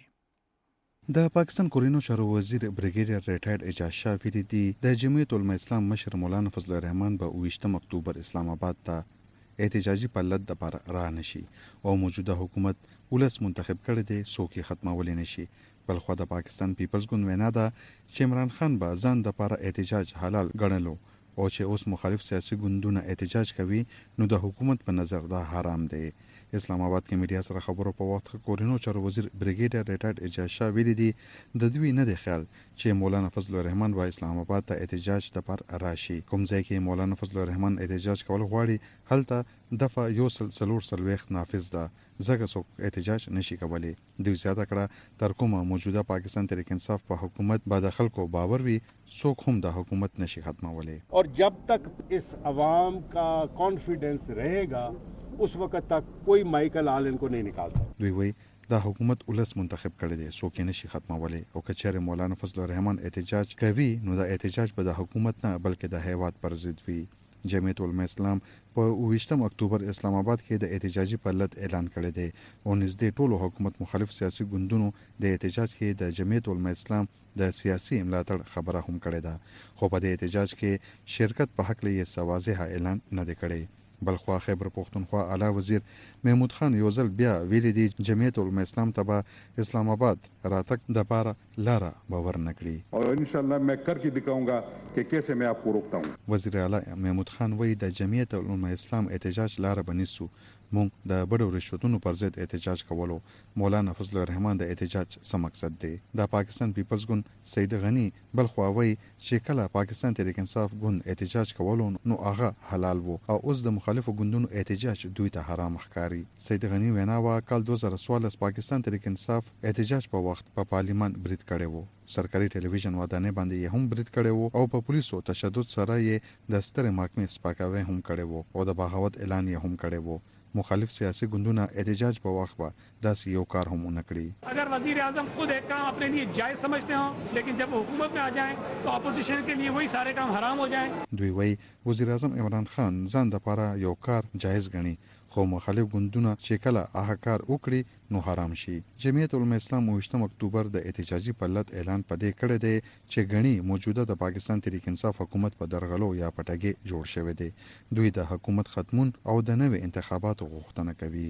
د پاکستان کورینو چارو وزیر بریګیډیر ریټایرډ اجاز شاه ویلي دي د جمعیت علماء اسلام مشر مولانا فضل الرحمن به 28 اکتوبر اسلام آباد ته احتجاجي پلت د پر را نشي او موجوده حکومت ولس منتخب کړي دي سوکي ختمول نشي. بلخو د پاکستان پیپلز ګوند وینا ده چې عمران خان به ځان د پر احتجاج حلال ګڼلو او چې اوس مخالف سیاسي ګوندونه احتجاج کوي نو د حکومت په نظر دا حرام دی. اسلام آباد کې میډیا سره خبرو په وخت کورینو چارو وزیر بریګیډیر ریټایرډ اجاز شاه ویلي دي د دوی نه دی خیال چې مولانا فضل الرحمن و اسلام آباد ته احتجاج د پر راشي. کوم ځای کې مولانا فضل الرحمن احتجاج کول غواړي هلته دفعه یو سلور نافذ ده ځکه څوک احتجاج نشي کولی. دوی زیاته کړه تر کومه موجوده پاکستان تحریک انصاف په حکومت باندې خلکو باور وي څوک هم د حکومت نشي ختمولی.
और जब तक इस अवाम का कॉन्फिडेंस रहेगा उस वक्त तक कोई माइकल आल इनको नहीं निकाल सकता.
دوی وایي دا حکومت ولس منتخب کړي دي څوک نشي ختمولی او کچېره مولانا فضل الرحمن احتجاج کوي نو دا احتجاج به د حکومت نه بلکې د هیواد پر ضد وي. جمعیت علماء اسلام په 28 اکتوبر اسلام آباد کې د احتجاجي پلت اعلان کړی دی او نږدې ټولو حکومت مخالف سیاسي ګوندونو د احتجاج کې د جمعیت علماء اسلام د سیاسي ملاتړ خبره هم کړې ده خو په دې احتجاج کې شرکت په حق لې واضح اعلان نه دی کړی. بلخوا خیبر پختونخوا اعلی وزیر محمود خان یوزل بیا ویلي دی جمعیت علماء اسلام ته اسلام آباد راتک د پاره لاره باور نکړي
और इंशाल्लाह मैं करके दिखाऊंगा कि कैसे मैं आपको रोकता हूं.
وزیر اعلی محمود خان وایي د جمعیت علماء اسلام احتجاج لاره بنیسو مونږ د بډو رشوتونو پر ضد احتجاج کولو. مولانا فضل الرحمن د احتجاج څه مقصد دی؟ د پاکستان پیپلز ګوند سید غنی بلخوا وایي چې کله پاکستان تحریک انصاف ګوند احتجاج کولو نو هغه حلال وو او اوس د مخالفو ګوندونو احتجاج دوی ته حرام ښکاري. سید غنی وینا وا کال 2014 پاکستان تحریک انصاف احتجاج په وخت په پارلیمان برید کړي وو. سرکاري ټلویزیون ودانې باندې هم برید کړي وو او په پولیسو تشدد سره یې د ستر محکمې سپکاوی هم کړي وو او د بغاوت اعلان یې هم کړي وو. مخالف سیاسی گوندونه احتجاج په وخت به داسې یو کار هم نه کړی.
اگر وزیر اعظم خود ایک کام اپنے لیے جائز سمجھتے ہوں لیکن جب حکومت میں آ جائیں تو اپوزیشن کے لیے وہی سارے کام حرام ہو جائیں.
دوی وایي وزیر اعظم عمران خان ځان د پاره یو کار جایز ګڼي خو مخالف ګوندونه چې کله هغه کار وکړي نو حرام شي. جمعیت علماء اسلام 28 اکتوبر د احتجاجي پلت اعلان پدې کړی دی چې غني موجوده د پاکستان تحریک انصاف حکومت په درغلو یا پټګي جوړ شوی دی. دوی د حکومت ختمون او د نوې انتخاباتو غوښتنه کوي.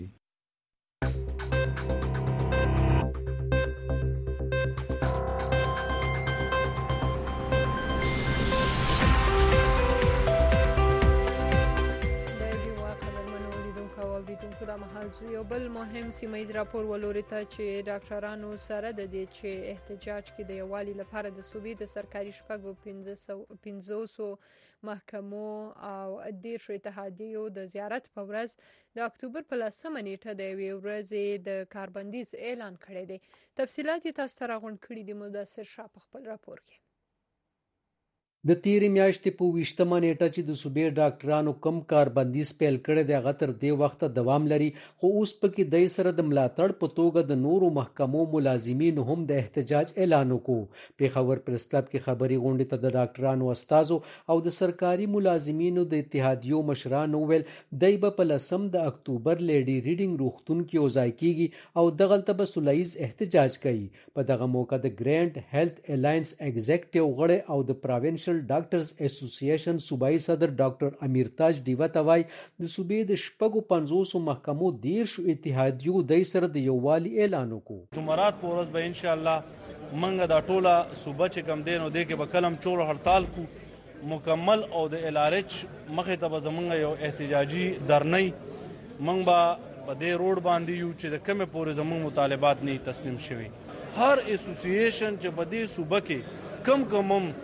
یو بل مهم سیمایي راپور ولوري ته چې ډاکټرانو سره د دې چې احتجاج کې د یووالي لپاره د صوبې د سرکاري شپږو 500 محکمو او 10 اتحادیو د زیارت په ورځ د اکتوبر په 10 نیټه د یوې ورځې د کاربندیز اعلان کړی دی. تفصیلات یې تاسو ته راغونډ کړي دي مدثر شاه په خپل راپور کې.
د تیرې میاشتې په 28مه نیټه چې د صوبې ډاکټرانو کم کاربندیز پیل کړی دی هغه تر دې وخته دوام لري خو اوس پکې دای سره د ملاتړ په توګه د نورو محکمو ملازمینو هم د احتجاج اعلان وکړو. پیښور پریس کلب کې خبري غونډې ته د ډاکټرانو استادو او د سرکاري ملازمینو د اتحادیو مشرانو ویل دای په 10 د اکتوبر لیډي ریډینګ روغتون کې وځای کیږي او دغلته به سولایز احتجاج کوي. په دغه موقع د ګرانډ هیلث الاینس ایگزیکټیو غړي او د پروینشل ډاکټرز اسوسییشن صوبایي صدر ډاکټر امیر تاج دیوه توای د صوبې د شپږو 500 محکمو 10 اتحادیو دای سره د یووالي اعلان وکړو.
جمعرات په ورځ به ان شاء الله منګه دا ټوله صوبه چې کم دین او د کې به کلم چور هړتال کو مکمل او د الارچ مخه ته به زمونږ یو احتجاجي درنۍ منګ به په دې روډ باندې یو چې د کمه پورې زمونږ مطالبات نه تسلیم شوي. هر اسوسییشن چې په دې صوبه کې کم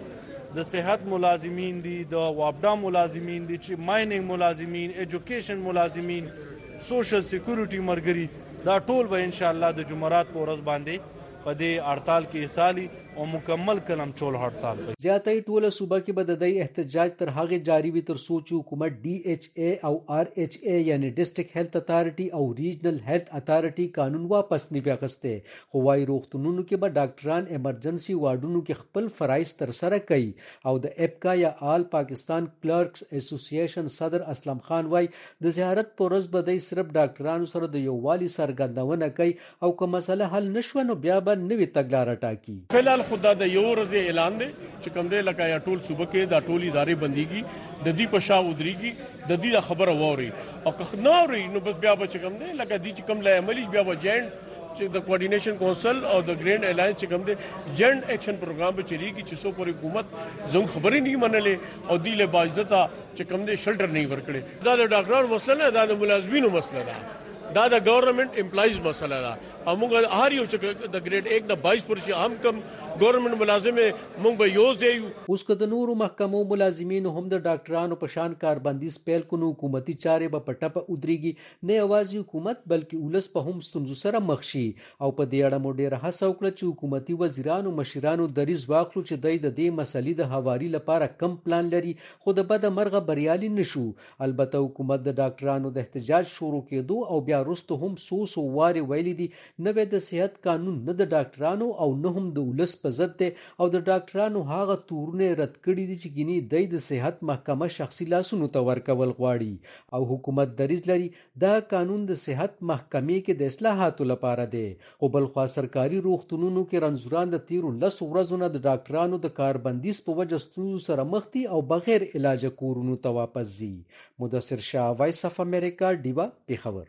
د صحت ملازمین دي، د وابډا ملازمین دي، چې مایننګ ملازمین، ایجوکیشن ملازمین، سوشل سکیورټي مرګري، دا ټول به ان شاء الله د جمعرات په ورځ باندې په دې هړتال کې حصالي او مکمل کلم چول هړتال به
زیاتې ټوله صوبه کې به د دې احتجاج تر هغه جاری وي تر څو چې حکومت DHA او RHA یعنی ډیسټریکټ هیلث اتھارټي او ریجنل هیلث اتھارټي قانون واپس نیوي اخیسته. خو وايي روغتونونو کې به ډاکټران ایمرجنسي وارډونو کې خپل فرایض تر سره کوي او د اپکا یا آل پاکستان کلرکس اسوسییشن صدر اسلم خان وايي د زیارت پر ورځ به د صرف ډاکټرانو سره د یووالي څرګندونه کوي او کوم مسله حل نشو نو بیا به نوې تګلاره ټاکي.
فلحال خدا د یو ورځې اعلان دی چې کوم دی لکه یا ټول صوبه کې دا ټول ادارې بنديږي، د دې په شا ودرېږي، د دې خبره ووري او که نه اوري نو بس بیا به کوم دی لکه دې چې کوم لا عملي بیا به جاینټ چې د کوارډینیشن کونسل او د ګرینډ الائنس چې کوم دی جاینټ ایکشن پروګرام به چلیږي چې څو پورې حکومت زموږ خبرې نه منلې او دی له باعزته چې کوم دی شلټر نه ورکړي. دا د ډاکټرانو مسله نه، دا د ملازمینو مسله ده، دا د گورنمنت امپلایز مسله ده. او موږ هر یو چې د ګریډ 1 نه 22% هم کم گورنمنت ملازم موږ به یو ځای.
اوس که د نورو محکمو ملازمینو هم د ډاکټرانو په شان کاربندیز پیل کونو حکومتي چارې به په ټپه ودرېږي، نه یوازې حکومت بلکې ولس په هم ستونزو سره مخ شي. او په دې اړه مو ډېره هڅه وکړه چې حکومتي وزیرانو مشرانو دریځ واخلو چې دوی د دې مسلې د هواري لپاره کم پلان لري، خو د بده مرغه بریالي نشو. البته حکومت د ډاکټرانو د احتجاج شروع کېدو او بیا وروسته هم څو وارې ویلي دي نوې د صحت قانون نه د ډاکټرانو او نه هم د ولس په ضد دی او د ډاکټرانو هغه تورونه رد کړي دي چې ګینې د صحت محکمه شخصي لاسونو ته ورکول غواړي او حکومت دریځ لري دا قانون د صحت محکمې کې د اصلاحاتو لپاره دی. خو بل خوا سرکاري روغتونونو کې رنځوران د تیرو 10 ورځو نه د ډاکټرانو د کاربندیز په وجه ستونزو سره مخ دي او بغیر علاج کورونو ته واپس ځي. مدثر شاه، وایس اف امریکا، ډیوا، پیښور.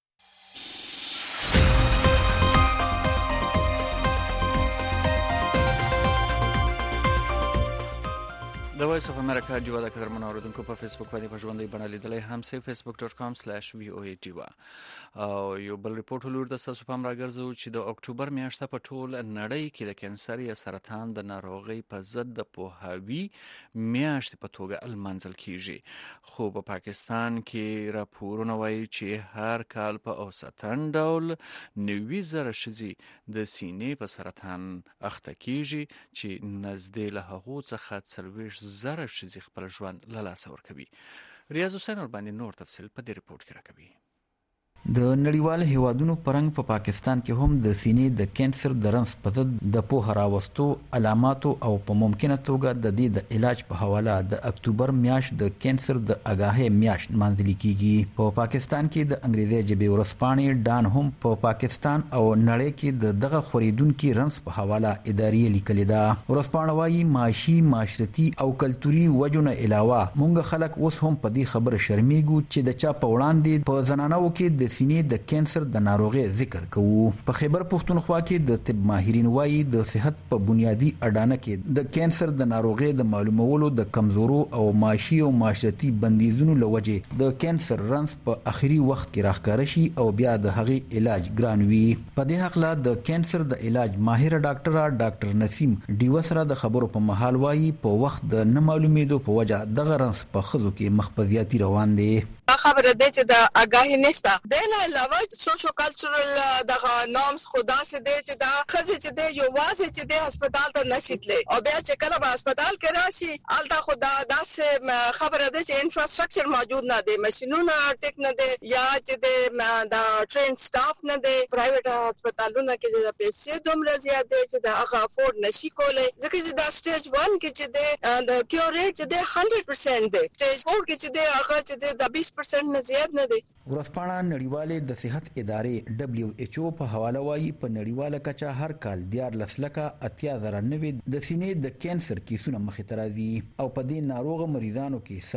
د وایس اف امریکا جوا د قدرمن اوریدونکو په فیسبوک باندې په ژوندۍ بڼه لیدلای هم سي facebook.com/voa جوا. او یو بل ریپورت ولور د تاسو په امر راګرځو چې د اکتوبر میاشته په ټول نړۍ کې د کانسر یا سرطان د ناروغۍ په ضد د پوهاوي میاشت په توګه المنځل کیږي. خو په پاکستان کې راپورونه وایي چې هر کال په اوسطن ډول 90,000 ښځې د سینې په سرطان اخته کیږي چې نږدې له هغو څخه 40,000 ښځې خپل ژوند له لاسه ورکوي. ریاض حسین ورباندې نور تفصیل په دې ریپورت کې راکوي.
د نړیوال هیوادونو پرنګ په پاکستان کې هم د سینې د کانسر د رنس په ضد د پوهه راوستو علاماتو او په ممکنه توګه د دې د علاج په حواله د اکتوبر میاشت د کانسر د اگاهي میاشت منځل کیږي. په پاکستان کې د انګریزي ژبې ورسپانې ډان هم په پاکستان او نړۍ کې د دغه خوریدونکو رنس په حواله ادارې لیکلې ده. ورسپانه وايي معاشي، معاشرتي او کلتوري وجونه علاوه مونږ خلک اوس هم په دې خبره شرمېږو چې د چا په وړاندې په زنانو کې د سینې د کانسر د ناروغي ذکر کوو. په خیبر پښتونخوا کې د طب ماهرین وایي د صحت په بنیادی اډانه کې د کانسر د ناروغي د معلومولو د کمزورو او معاشي او معاشرتي بندیزونو لوجه د کانسر رنس په اخري وخت کې راښکاره شي او بیا د هغې علاج ګران وي. په دې حق لا د کانسر د علاج ماهر ډاکټر نسیم ډیو سره د خبرو په محل وایي په وخت د نه معلومېدو په وجه دغه رنس په خزو کې مخبزياتي روان دي.
خبره ده چې د اگاهی نشته د نه علاوه سوشو کلچرل دغه نورمز خدا سي دي چې دا خزه چې دی یو واسه چې دی هسپتال ته نشیتلې او بیا چې کله به هسپتال کې راشي الته خدا داسې خبره ده چې انفراستراکچر موجود نه دی، ماشينونه ټیک نه دي یا چې د ټرین سټاف نه دی. پرایویټ هسپتالونو کې چې پیسې دومره زیات دي چې دا هغه افورد نشي کولای ځکه چې دا سټیج 1 کې چې دی د کیور ریټ چې دی 100% دی، سټیج 4 کې چې دی هغه چې دی د 20% نه زیات نه دی.
ورسپانه نړیواله د صحت ادارې WHO په حواله وايي په نړیواله کچه هر کال 14,80,000 د سینې د کانسر کیسونه مخې ته راځي او په دې ناروغ مریضانو کې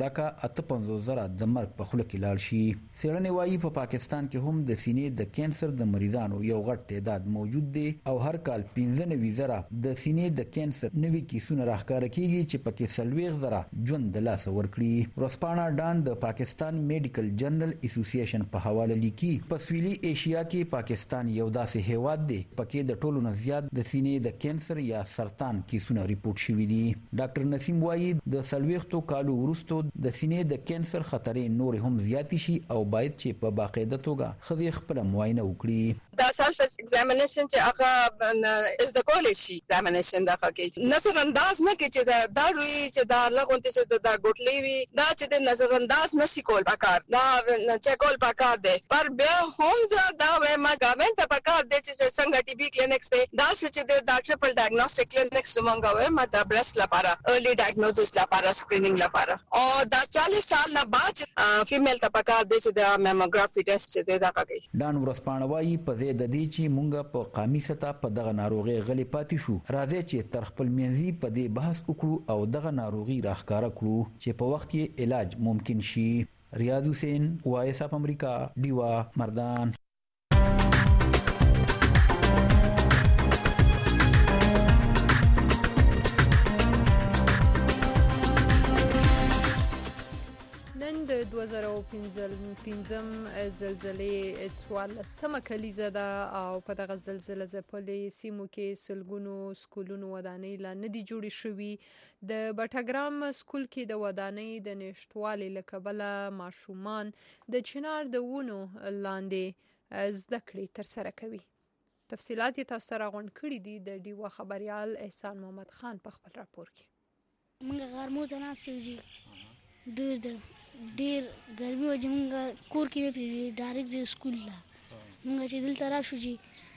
4,58,000 د مرګ په خوله کې لاړ شي. څېړنې وايي په پاکستان کې هم د سینې د کانسر د مریضانو یو غټ تعداد موجود دی او هر کال 15,000 د سینې د کانسر نوي کیسونه راښکاره کیږي چې پکې 40,000 ژوند د لاس ورکړي. ورسپانه ډان د پاکستان پاکستان میډیکل جرنل اسوسییشن په حواله لیکي په سویلي ایشیا کې پاکستان یو داسې هیواد دی پکې د ټولو نه زیات د سینې د کینسر یا سرطان کیسونه ریپورت شوي دي. ډاکټر نسیم وایي د 40 کالو وروسته د سینې د کینسر خطرې نور هم زیات شي او باید چې په باقاعده توګه خدای خپل معاینه وکړي.
دا سلف ایگزامینیشن چې هغه از د کالج ایگزامینیشن دا کوي نظر انداز نه کوي چې دا دوی چې دا لغونته چې دا ګټلې وي دا چې د نظر انداز نشي کول پکار دا چې کول پکار دی پر بیا هم دا ما ګورنمنت ته پکار دی چې څنګه ټي بي کلینکس دی دا چې دا ټریپل ډایګنوستیک کلینکس څنګه ما دا برست لپاره ارلی ډایګنوزس لپاره سکرینینګ لپاره او دا 40 سال نه بعد فیمیل ته پکار دی چې دا میموګرافي ټیسټ چې دا کوي.
ډان ورسپانوي په د دې چې مونږه په قامي سطح په دغه ناروغي غلي پاتې شو راځي چې تر خپل منځي په دې بحث وکړو او دغه ناروغي راښکاره کړو چې په وخت کې علاج ممکن شي. ریاض حسین وایس اپ امریکا دیوا مردان.
د 2015 زلزلې 14 کلیزه ده او په دغه زلزلې ځپلې سیمو کې سلګونو سکولونو ودانۍ لا نه دي جوړې شوي. د بټګرام سکول کې د ودانۍ د نشټوالي له کبله ماشومان د چنار د ونو لاندې زده کړې ترسره کوي. تفصیلات یې تاسو ته راغونډ کړي دي د ډیوا خبريال احسان محمد خان په خپل راپور کې.
موږ غرمو ته ناستو جی ډېر ګرمي وه چې مونږ کور کې نه پرېږدي ډایرکټ ځې سکول ته مونږ چې دلته راشو جي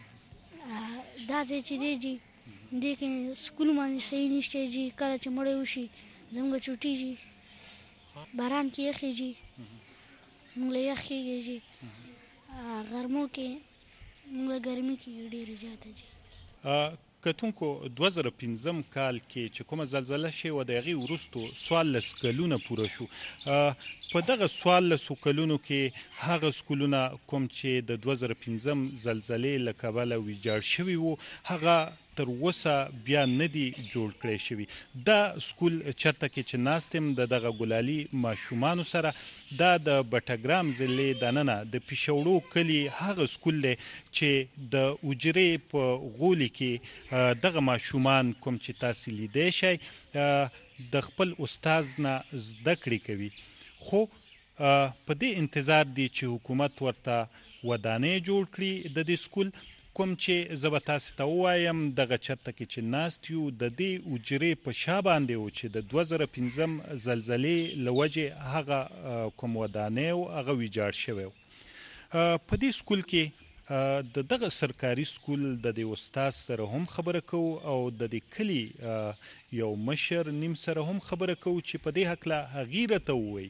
دا ځای چې دی جي دې کې سکول باندې صحیح نشته جي کله چې مړی وشي زموږ چوټي جي باران کې یخې جي مونږ له یخ کېږي جي غرمو کې مونږ له ګرمي کې ډېره زیاته جي.
کتونکو 2015 کال کې چې کومه زلزله شوې وه د هغې وروستو 14 کلونه پوره شو. په دغه 14 کلونو کې هغه سکولونه کوم چې د 2015 زلزلې له کبله ویجاړ شوي وو هغه تر اوسه بیا نه دي جوړ کړی شوي. دا سکول چېرته کې چې ناست یم د دغه ګلالي ماشومانو سره دا د بټګرام ضلع دننه د پیشوړو کلي هغه سکول دی چې د اجرې په غولي کې دغه ماشومان کوم چې تاسو لیدی شئ د خپل استاد نه زده کړې کوي. خو په دې انتظار دی چې حکومت ورته ودانۍ جوړ کړي د دې سکول کوم چې زه به تاسو ته ووایم دغه چېرته کې چې ناست یو د دې اجرې په شا باندې و چې د 2015 زلزلې له وجې هغه کوم ودانۍ و هغه ویجاړ شوی و. په دې سکول کې د دغه سرکاري سکول د دې استاد سره هم خبره کوو او د دې کلي یو مشر نیم سره هم خبره کوو چې په دې هکله هغې راته ووایي.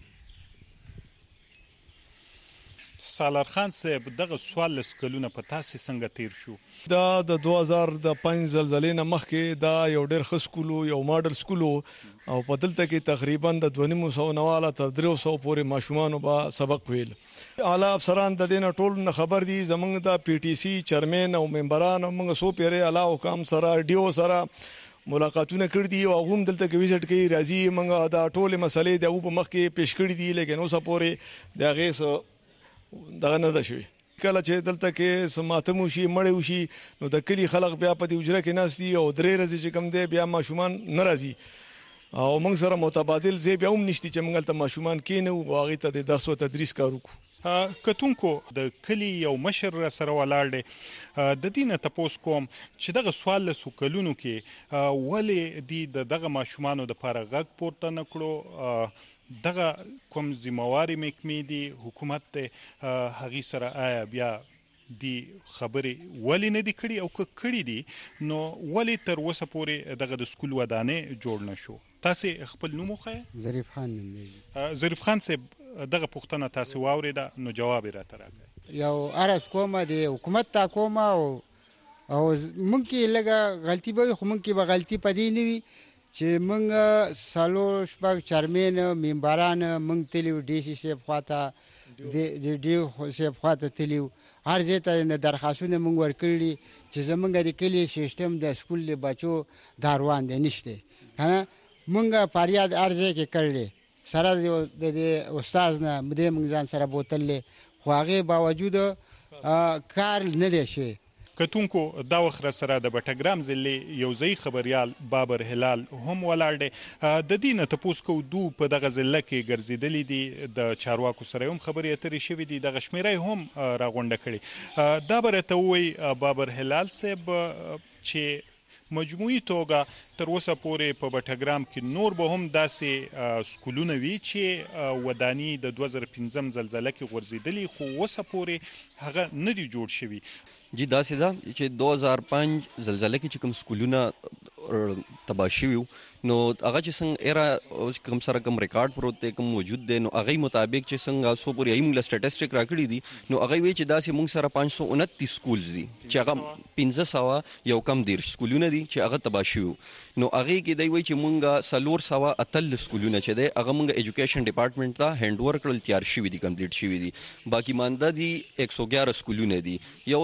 سالار خان صاحب دغه 14 کلونه په تاسې څنګه تیر شو؟
دا د 2005 زلزلې نه مخکې دا یو ډېر ښه سکول و یو ماډل سکول و او په دلته کې تقریبا د 250 نه واله تر 300 پورې ماشومانو به سبق ویل. اعلی افسران د دې نه ټول نه خبر دي زموږ د پی ټي سي چیرمن او ممبران موږ سو پیرې اعلی حکام سره ډیو سره ملاقاتونه کړي دي او هم دلته کې وزټ کوي راځي موږ دا ټول مسلې د په مخ کې پیش کړي دي لیکن اوسه پورې د هغې دغه نه ده شوي. کله چې دلته کې څه ماتم وشي مړی وشي نو د کلي خلک بیا په دې اجره کې ناست دي او 3 ورځې چې کوم دی بیا ماشومان نه راځي او موږ سره متبادل ځای بیا هم نشته چې موږ هلته ماشومان کښېنو او هغې ته د درس و تدریس کار وکړو.
کتونکو د کلي یو مشر را سره ولاړ دی د دې نه تپوس کوم چې دغه 14 کلونو کې ولې دي د دغه ماشومانو دپاره غږ پورته نه کړو دغه کوم ذمواري محکمې دي حکومت دی هغې سره آیا بیا دی خبرې ولې نه دي کړي او که کړي دي نو ولې تر اوسه پورې دغه د سکول ودانۍ جوړ نه شو؟ تاسې خپل نوم وښایه.
ظریف خان نوم دی.
ظریف خان صاحب دغه پوښتنه تاسې واورېده نو جواب یې راته راکړئ.
یو عرض کومه د حکومت ته کومه او مونږ کې لږه غلطي به وي خو مونږ کې به غلطي په دې نه وي چې مونږ څلور شپږ چیرمین ممبران مونږ تللي وو ډي سی صاحب خواته د ډیو صاحب خواته تللي وو هر ځای ته درخواستونه مونږ ورکړي چې زمونږ د کلي سیسټم د سکول د بچو دا روان دی نشته که نه مونږ فریاد هر ځای کې کړلی سره د استاد نه مده موږ ځان سره بوتل خو هغه باوجود کار نه دی شوی.
کتونکو دا وخت سره د بټګرام ضلع یو ځای خبريال بابر هلال هم ولاړ دی. د دې نه تاسو کو دو په دغه ضلع کې ګرځیدلې دي د چارواکو سره هم خبرې اترې شوې دي د غشمیرای هم راغونډه کړي. دا برته وی بابر هلال صاحب چې مجموعي توګه تر اوسه پورې په بټګرام کې نور به هم داسې سکولونه وي چې ودانی د 2015 زلزلې کې غورځېدلي خو اوسه پورې هغه نه دي جوړ شوي.
جی داسې ده چې 2005 زلزلې کې چې کوم سکولونه تباه شوي نو هغه چې څنګه ایرا کوم سره کوم ریکارډ پروت دی کوم موجود دی نو هغه مطابق چې څنګه سو پورې موږ سټټیسټیک راکړي دي نو هغه وی چې داسې موږ سره 529 سکولز دي چې هغه 1500 یو کم دیر سکولونه دي چې هغه تباه شوي نو هغه کې دی وی چې موږ 400 سکولونه چې دی هغه موږ ایجوکیشن ډپارټمنټ ته هند اوور کړل تیار شوي دي کمپلیټ شوي دي باقی مانده دي 111 سکولونه دي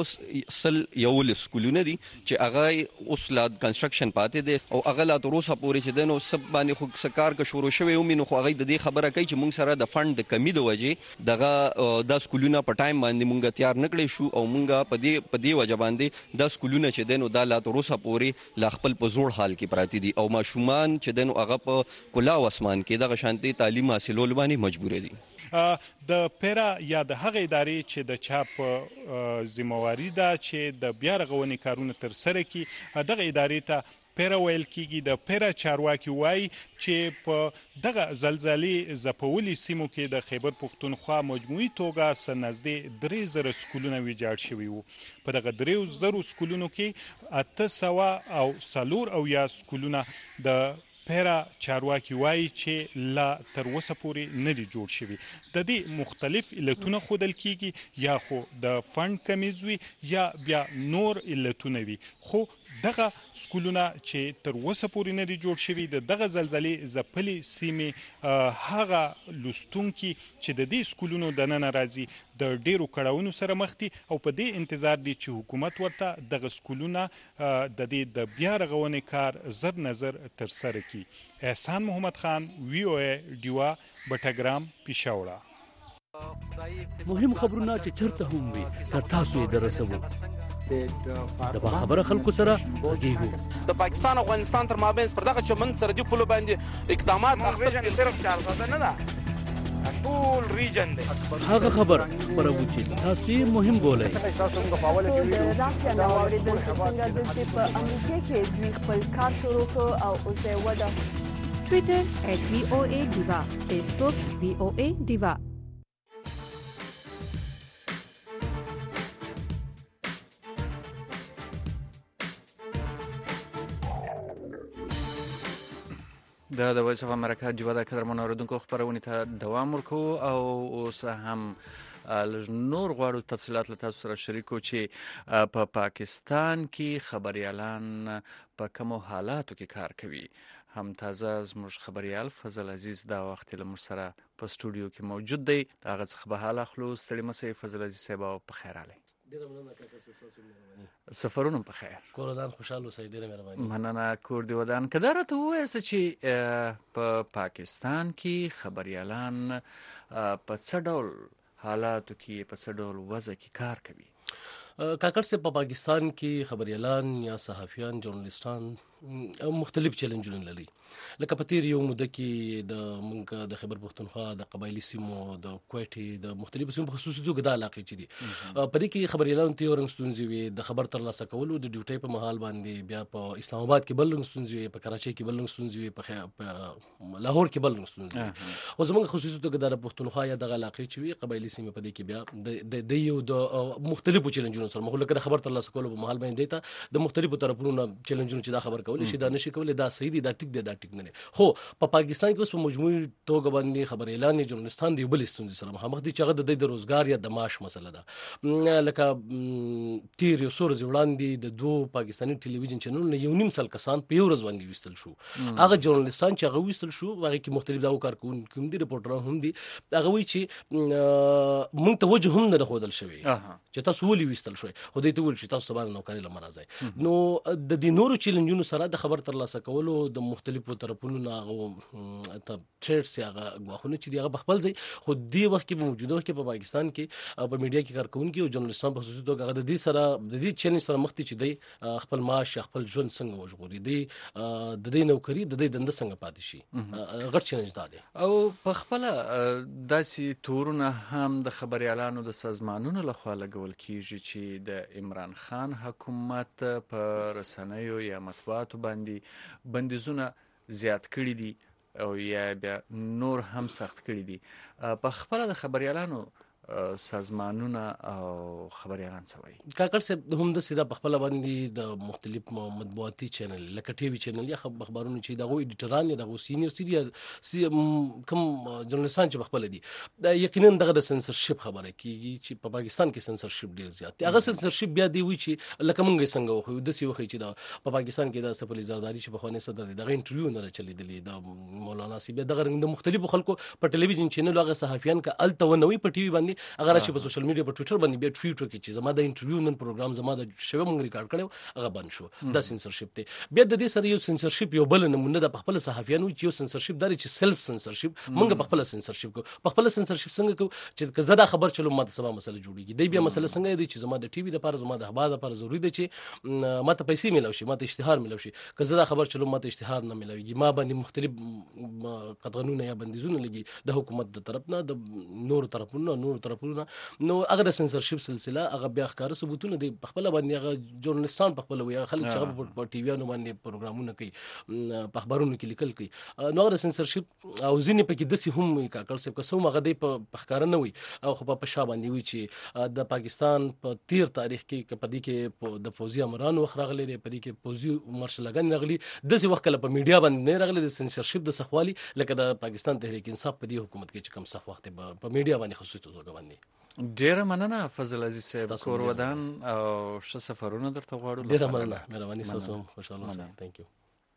یو سکولونه دي چې هغه اوس لا کنستراکشن پاتې دي او هغه لا تر اوسه پورې چې دنو سب باندې خو سکار کا شروع شوی او مینو خو هغه د دې خبره کوي چې موږ سره د فند د کمی د وجې دغه د سکولونه په ټایم باندې موږ تیار نکړې شو او موږ په دې وجه باندې د سکولونه چې دنو د لا تر اوسه پورې لا خپل په زوړ حال کې پراتی دي او ماشومان چې دنو هغه په کلا واسمان کې دغه شانتي تعلیم حاصلول باندې مجبور دي.
د پیرا یا د هغه ادارې چې د چاپ ذمہواری ده چې د بیا رغونې کارونه تر سره کی دغه ادارې ته پیرا ویل کیږي. د پیرا چارواکي وایي چې په دغه زلزلې زپولي سیمو کې د خیبر پختونخوا مجموعي توګه نږدې 3000 سکولونه ویجاړ شوي وو. په دغه 3000 سکولونو کې 800 او 400 سکولونه د پیرا چارواکي وایي چې لا تر اوسه پورې نه دي جوړ شوي. د دې مختلف علتونه ښودل کیږي یا خو د فند کمیز وي یا بیا نور علتونه وي خو دغه سکولونه چې تر اوسه پورې نه دي جوړ شوي د دغه زلزلې ځپلي سیمې هغه لوستونکي چې د دې سکولونو دننه راځي د ډیرو کړاوونو سره مخ دي او په دې انتظار دي چې حکومت ورته دغه سکولونه د دې د بیا رغونې کار زر نظر تر سره کی. احسان محمد خان VOA ډیوا بټګرام پیښور.
مهم خبرونه چې چرته هم وي تر تاسو یې درسوو د باخبره خلکو سره غږیږو.
د پاکستان او افغانستان تر مابین پر دغه چمن سرحدي پولو باندې اقدامات اخیستل صرف 400 نه ده ټول ریجن دی
هغه خبر پرو چې تاسو یې مهم بولئ.
د رافیا نو اوریدل چې څنګه د په امریکا کې دوی خپل کار شروع کړ او اوس یې ودا
Twitter @VOA Diva, Facebook VOA Diva.
د وایس اف امریکا جوړه د قدرمن اوریدونکو خبرونه ته دوام ورکو او اوس هم نور غواړو تفصيلات له تاسو سره شریکو چې په پاکستان کې خبريالان په کومو حالاتو کې کار کوي. هم تازه زموږ خبريال فضل عزیز دا وخت له موږ سره په سټوډیو کې موجود دی. هغه څخه به حال اخلو. ستړي مسئ فضل عزیز صاحب په خیر علي.
ډیره مننه کاکا
سفرونه په خیر.
کورودان خوشاله اوسئ. ډیره مهرباني.
مننه کور دی ودان. کله راته وایي چې په پاکستان کې خبريالان په څه ډول حالاتو کې په څه ډول وضع کې کار کوي.
کاکړ سے په پاکستان کې خبريالان یا صحافیان جورنالستان مختلف چیلنجونه لري. لکه په تیر یو موده کې د منګه د خیبر پختونخوا د قبایلی سیمو د کوټي د مختلفو سیمو خصوصي توګه د علاقې چي دي په دې کې خبريالان ته ورنګ ستونزې وي د خبر تر لاسه کولو د ډیوټي په محل باندې بیا په اسلام آباد کې بل ستونزې وي په کراچۍ کې بل ستونزې وي په لاهور کې بل ستونزې وي او زموږ خصوصي توګه د پختونخوا یا د علاقې چي وي قبایلی سیمو په دې کې بیا د یو د مختلفو چیلنجونو سره مخ لکه د خبر تر لاسه کولو په محل باندې دیتا د مختلفو طرفونو چیلنجونو چې دا خبر کول شي دا نشي کولای دا صحیح دي دا ټیک دي دا ټیک نه خو په پاکستان کې اوس په مجموعي توګه باندې خبر اعلان جورنالستان دی بل ستونزې سره مخامخ دي چې هغه د روزګار یا د معاش مسله ده. لکه تیر یو سور وړاندې د دوه پاکستاني ټلویزیون چینلونو یو نیم سل کسان په یو ورځ باندې وستل شو. هغه جورنالستان چې هغه وستل شو هغه کې مختلف داو کارکونکو دي رپورټران هم دي هغه وی چې موږ ته وجه هم نه خودل شوی چې تاسو ولې وستل شوی خو دې ته ول چې تاسو سبا نوکری لمر راځي. نو د دې نورو چیلنجونو سره لپاره د خبر ترلاسه کولو د مختلفو طرفونو نه ته ټریډز هغه غواخونه چې هغه بخپل ځای خو دی وخت کې موجوده وخت کې په پاکستان کې په میډیا کې کارکونکي او جرنالستان په خصوصي توګه د دې سره د دې چیلنج سره مخ دي چې دی خپل معاش خپل ژوند څنګه وژغوري دی د دې نوکری د دې دنده څنګه پاتې شي غټ چیلنج دا دی. او
په خپل داسې تورونه هم د خبريالانو د سازمانونو لخوا لګول کیږي چې د عمران خان حکومت په رسنیو یا مطبوعاتو باندې بندیزونه زیات کړي دي او یا بیا نور هم سخت کړي دي. په خپل د خبريالانو سازمانونه او خبريالان سوي
کاکړ صاحب هم د سیده په خپل باندې د مختلف مطبوعاتي چینل لکه ټي وي چینل یا خبرونه چې دغه ایډیټران یا دغه سینیئر کوم جرنالستان چې خپل دي یقینا دغه د سنسرشپ خبره کیږي چې په پاکستان کې سنسرشپ ډیر زیات دی. هغه سنسرشپ بیا دی وی چې لکه مونږ څنګه وخو د سی وخی چې په پاکستان کې د سفلی زرداری چې په خوانې صدر دغه انټرویو نه چلیدلی د مولانا سی بیا دغه د مختلفو خلکو په ټلویزیون چینل هغه صحافیان کا التونوي په ټي وي باندې اگر چې په سوشل میډیا په ټوئیټر باندې بیا ټویټ وکړي چې زما د انټرویو نن پروګرام زما د شوی مونږ ریکارډ کړو هغه بند شو. دا سنسرشپ دی. بیا د دې سره یو سنسرشپ یو بل نمونه د خپل صحافیانو چې یو سنسرشپ داري چې سلف سنسرشپ مونږ په خپل سنسرشپ کو په خپل سنسرشپ څنګه کو چې زړه خبر چلو ماته سبا مسله جوړیږي دی بیا مسله څنګه دی چې زما د ټي وي د لپاره زما د اخبار لپاره ضروری دی چې ماته پیسې ملو شي ماته اشتهار ملو شي که زړه خبر چلو ماته اشتهار نه ملويږي ما باندې مختلف قطعنونه یا بندیزونه لګي د حکومت د طرف نه د نور طرفونو نو هغه د سنسرشپ سلسله هغه بیا ښکار ثبوتونه دی په خپل باندې هغه جرنالستان په خپل وی خلک چې په ټي ویانو باندې پروګرامونه کوي په خبرونو کې لیکل کوي نو هغه سنسرشپ او ځینې پکې دسي هم کاکړ صاحب قسم هغه دی په ښکار نه وي او خو په شا باندې وي چې د پاکستان په تیر تاریخ کې په دې کې د فوزي امرانو وخت راغلي دی په دې کې فوزي مارشلګان راغلي دسي وخت کله په میډیا باندې نه راغلي د سنسرشپ د سخوالي لکه د پاکستان تحریک انصاف په دې حکومت کې چې کوم سخت وخت په میډیا باندې خصوصي توګه باندې.
ډیره مننه فضل عزیز صاحب کور ودان او ښه سفرونه درته غواړو.
ډیره مننه مهرباني تاسو خوشاله اوسئ. ثانک یو.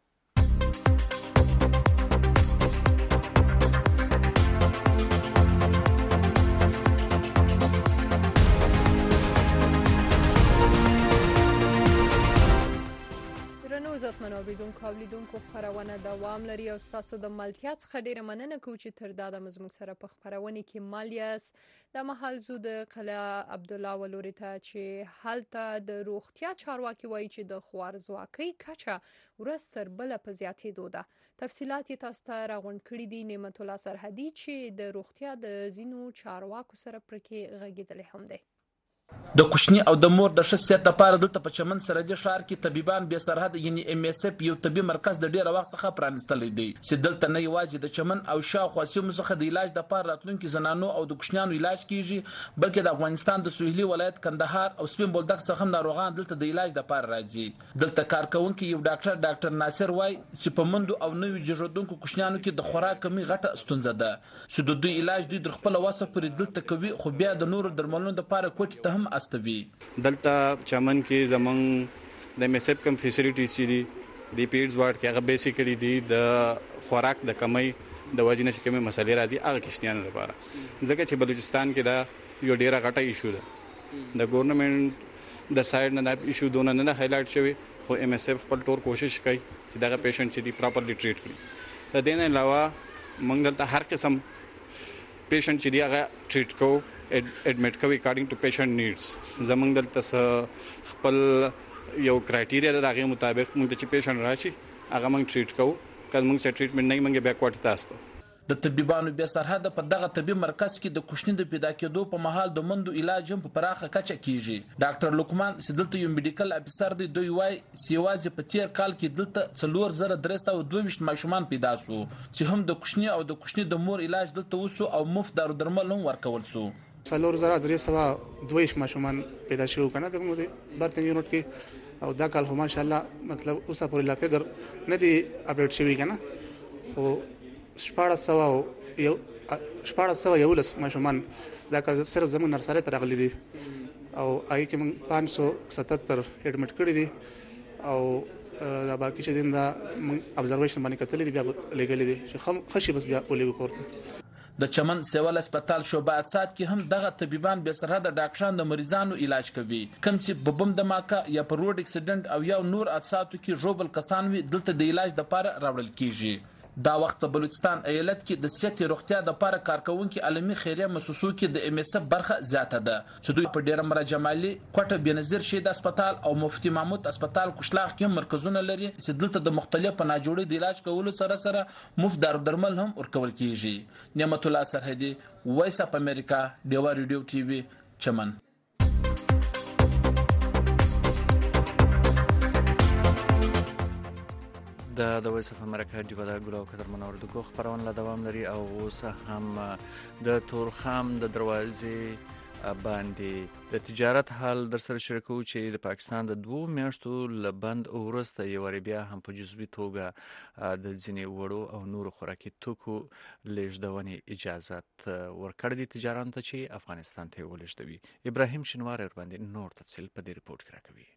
عزتمنو اوریدونکو او لیدونکو خبرونه دوام لري او تاسو د ملتیا څخه ډیره مننه کوم چې تر دا د زموږ سره په خبرونه کې مالیاس د محل زو د قلعه عبد الله ولوري ته چې حالته د روغتیا چارواکي وایي چې د خوارزواکۍ کچه ورستر بل په زیاتېدو ده. تفصيلات تاسو ته راغونډ کړي دي نعمت الله سرحدي چې د روغتیا د زینو چارواکو سره پرکې غږیدل هم دي.
د کوشنی او د مور د شخصیت لپاره دلته په چمن سرحدي ښار کې طبيبان به سرحد یعنی ام اس اف یو طبي مرکز د ډیره وخت څخه پرانستل دي چې دلته نه یوازې د چمن او شاوخوا سیمو څخه د علاج لپاره راتلونکي زنانو او د کوشنیانو علاج کیږي بلکې د افغانستان د سوهلي ولایت کندهار او سپین بولدک څخه ناروغان دلته د علاج لپاره راځي. دلته کارکونکي یو ډاکټر ناصر وای چې په مندو او نوې جوړونکو کوشنیانو کې د خوراک کمی غټه ستونزه ده چې د دوی علاج دوی در خپل واسه پرې دلته کوي خو بیا د نورو درملونو لپاره کوټ ته هم استوي.
دلته چمن کې زمونږ د میسپ کم فیسیلیټیز چې دي د پیډز وارډ کې هغه بیسیکلی دي د خوراک د کمی د وجې نه چې کومې مسلې راځي هغه کشتیانو لپاره ځکه چې بلوچستان کې دا یو ډیره غټه ایشو ده د ګورنمنت د سایډ نه دا ایشو دونه نه هایلایټ شوی خو ام اس اف خپل ټول کوشش کوي چې دغه پیشنټ چې دی پراپرلی ټریټ کړي. د دې نه علاوه موږ دلته هر قسم پیشنټ چې دی هغه ټریټ کوو admit کوي according to patient needs. زمونږ دلته خپل یو کرایټیریا د هغه مطابق موږ چې پیشنټ راشي هغه موږ ټریټ کوو کله موږ سره ټریټمنټ نه موږ بیا کوټه تاسو
د طبيبانو بیا سرحد په دغه طبي مرکز کې د کوشنی د پیدا کېدو په محل د مندو علاج هم په پراخه کچه کیږي. ډاکټر لوکمان سدلته یو میډیکل افسر دی دوی وای سیوازي په تیر کال کې دلته 4322 ماشومان پیدا سو چې هم د کوشنی او د کوشنی د مور علاج دلته وسو او مفت دارو درمل هم ورکول سو.
4322 ماشومان پیدا شوه کنه دغه د برتن یونټ کې او دا کال هم ماشاءالله مطلب اوسه پورې لا فګر نه دی اپډیټ شوی کنه خو 1411 ماشومان دا کار صرف زموږ نرسره ته راغلي دي او آی کې موږ 577 اډمټ کړی دي او دا باقي چې دا ابزرویشن باندې کتلې دي بیا لګلې دي چې خشي بس بیا ولې ورته
د چمن سیول هسپتال شعبه اقتصاد کې هم دغه طبيبان به سرحد ډاکټران د مریضانو علاج کوي. کوم چې په بم دماکه یا په روډ اکسیډنټ او یا نور حادثاتو کې ژوبل کسان وي دلته د علاج لپاره راوړل کیږي. دا وخت په بلوچستان ایالت کې د صحت روغتیا د لپاره کارکونکو عالمي خیریه مؤسسو کې د ام اس اف برخه زیاته ده چې دوی په ډیره مرجع مالي کوټه بنظیر شهید هسپتال او مفتي محمود هسپتال کوشلاغ کې مرکزونه لري چې دلته د مختلفو ناجوړي د علاج کولو سره مفت درمل هم ورکول کیږي. نعمت الله سرحدي، وایس اف امریکا، ډیوا ریډیو ټي وي، چمن.
د وایس اف امریکا جوبه د ګلو قدر منور د کوخ پرون لا دوام لري او اوس هم د تورخم د دروازې باندې د تجارت حال در سره شریکو چې د پاکستان د 2 میاشتو لبند ورسته یو بیا هم په جزوي توګه د ځینې وړو او نورو خوراکي توکو لیږدونې اجازه ورکړې دي تجارانو ته چې افغانستان ته ولېږدوي. ابراهیم شینواری ور باندې نور تفصیل په دې رپورت کې راکوي.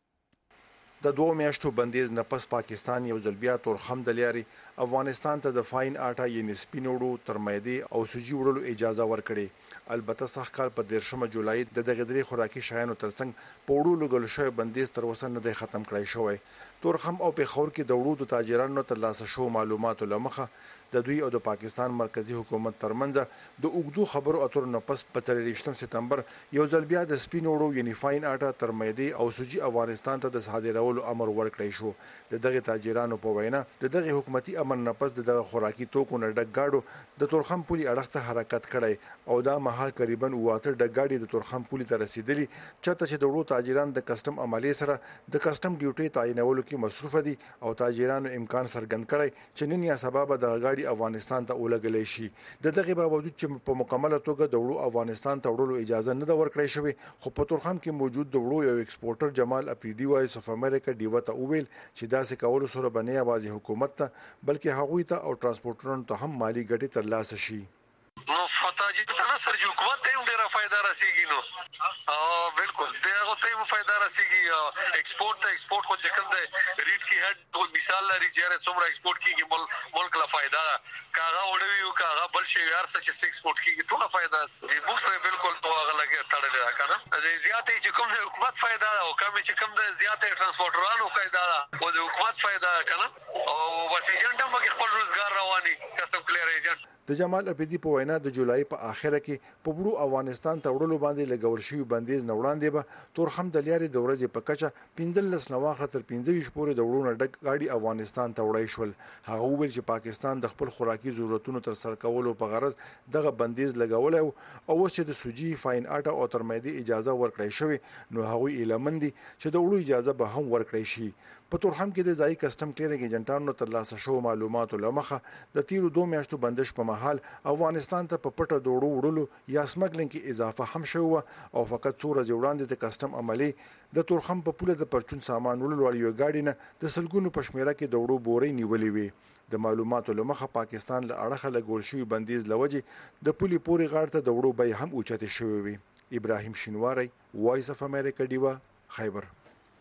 د 2 میاشتو بندیز نه پس پاکستان یو ځل بیا تورخم د لاري افغانستان ته د فاین آټا یعنی سپینوړو ترمیدي او سوجي وړلو اجازه ورکړي. البته سخت کال په 13 جولای د دغه درې خوراکي شیانو ترڅنګ په وړو لګل شوی بندیز تر اوسه نه دی ختم کړای شوی. تورخم او پیښور کې د وړو د تاجرانو ترلاسه شو معلوماتو لمخه د دوی او د پاکستان مرکزی حکومت ترمنځ د اوګدو خبرو اترو نه پس په 23 سپتمبر یو ځل بیا د سپینوړو یعنی فاین آټا ترمیدي او سوجي افغانستان ته د صادرولو امر ورکړی شو. د دغه تاجرانو په وینا د دغه حکومتي امر نه پس د خوراکي توکو نه ډک گاډو د تورخم پولي اړخ ته حرکت کړی او دا مهال تقریبا 7 ډک گاډي د تورخم پولي ته رسیدلی چرته چې د وړو تاجران د کسٹم عملیه سره د کسٹم ډیوټي تعینولو کې مصروف دي او تاجرانو امکان څرګند کړی چې نن یا سبب د افغانستان ته ولګلې شي. د دغه باوجود چې په مکمله توګه د وړو افغانستان ته وړلو اجازه نه ده ورکړې شوې خو په تورخم کې موجود د وړو یو ایکسپورټر جمال اپریدي وایس اف امریکا ډیوا ته وویل چې دا څه کول سره بنې اوازي حکومت ته بلکې هغوی ته او ترانسپورټرونو ته هم مالی ګټه ترلاسه شي.
نو فتاجی ته نه سر جو حکومت ته ډیره فائدہ راسیږي نو بالکل دغه ته فائدہ راسیږي ایکسپورټ خو چې کوم دی ریټ کی هډ مثال لري چې څومره ایکسپورټ کیږي ملک لا فائدہ کاغه وړوي او کاغه بل شي یار څه چې ایکسپورټ کیږي ټول فائدہ دی موږ سره بالکل توغه لګي تړلې راکنه د زیاتې چې کوم د حکومت فائدہ او کم چې کوم د زیاتې ترانسپورټرانو فائدہ او د حکومت فائدہ کنه او بس ایجنټ هم کې خپل روزګار رواني کسٹم کلیر ایجنټ.
د جمال اپریدي په وینا د جولای په اخره کې په وړو افغانستان ته وړلو باندې لګول شوی بندیز نه وړاندې به تورخم د لاري د ورځې په کچه 15 نواخره تر 15 پورې د وړو ډک گاډي افغانستان ته وړای شول. هغه ویل چې پاکستان د خپل خوراکي ضرورتونو تر سره کولو په غرض دغه بندیز لګول او اوس چې د سوجي فاین آټا او ترمیدي اجازه ورکړی شوی نو هغه ایلمندي چې د وړو اجازه به هم ورکړی شي. په تورخم کې د ځای کسٹم کلیرنګ ایجنټانو ترلاسه شو معلوماتو لمخه د تیرو 2 میاشتو بندش په محل افغانستان ته په پټه دوړو وړلو یا سمګلینګ کې اضافه هم شوه او فقط څو ورځې وړاندې د کسٹم عملی د تورخم په پوله د پرچون سامان وړلو یو گاډي نه د سلګونو پښمیره کې دوړو بوري نیولې وي. د معلوماتو لمخه پاکستان له اړخه لګول شوی بندیز لوجه د پولي پوري غاړه ته دوړو به هم اوچته شوی وي. ابراهیم شینواری، وایس اف امریکا، ډیوا، خیبر.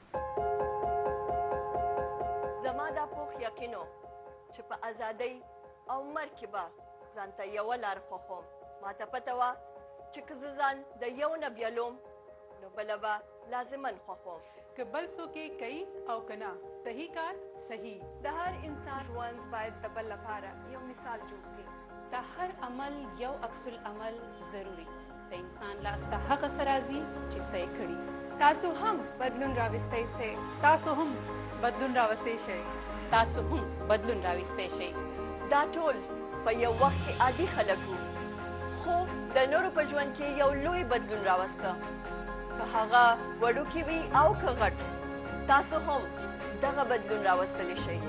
زما د پوخ یقینو چې په ازادۍ او مرکبه ځانته یو لار خوخم ما ته پته وا چې که ځان د یو نه بیلوم نو بلبا لازمن خوخم
که بل څوک کوي او کنا صحیح کار صحیح
د هر انسان ژوند باید د بل لپاره یو مثال جوړ شي
د هر عمل یو عکس العمل ضروری د انسان لاس ته هغه سرازي چې صحیح کړي
تاسو هم بدلون راوستئ سي
تاسو هم بدلون راوستئ شئ
تاسو هم بدلون راوستئ شئ
دا ټول په یو وخت کې عادي خلک خو د نورو په ژوند کې یو لوی بدلون راوسته که هغه وړوکی وي او که غټ تاسو هم دغه بدلون راوستلی شئ.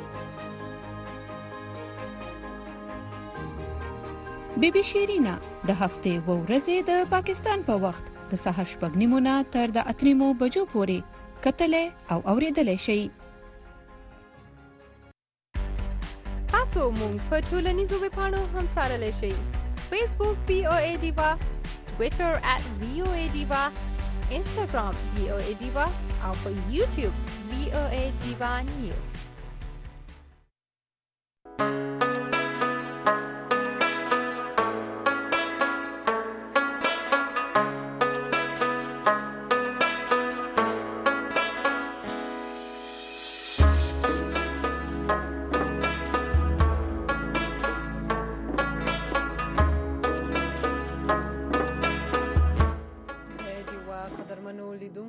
بیبي شیرینا د هفتې و ورځې د پاکستان په وخت د سهار 6:30 تر د 8 بجو پورې کتلې او اوریدلې شئ.
تاسو مونږ په ټولنیزو ویبپاڼو هم سارلی شئ. فیسبوک VOA Diva، ټویټر @VOA Diva، انسټاګرام VOA Diva او په یوټیوب VOA Diva News.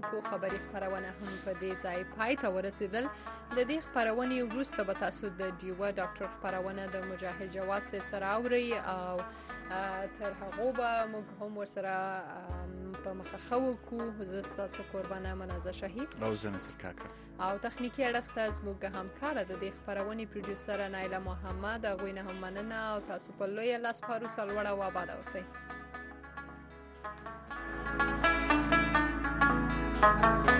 اوریدونکو خبري خبرونه هم په دې ځای پای ته ورسیدل. د دې خبرونې وروسته به تاسو د ډیوا ډاکټر خبرونه د مجاهد جواد صاحب سره اورئ او تر هغه به موږ هم ورسره په مخه خو کو. زه ستاسو قربانه منازه شهید
او زه نصر کاکر
او تخنیکی اړخ ته زموږ همکاره د دې خبرونې پروډوسر نایله محمد. هغوی نه هم مننه او تاسو په لویه لاس پارو سلوړه او آباد اوسئ.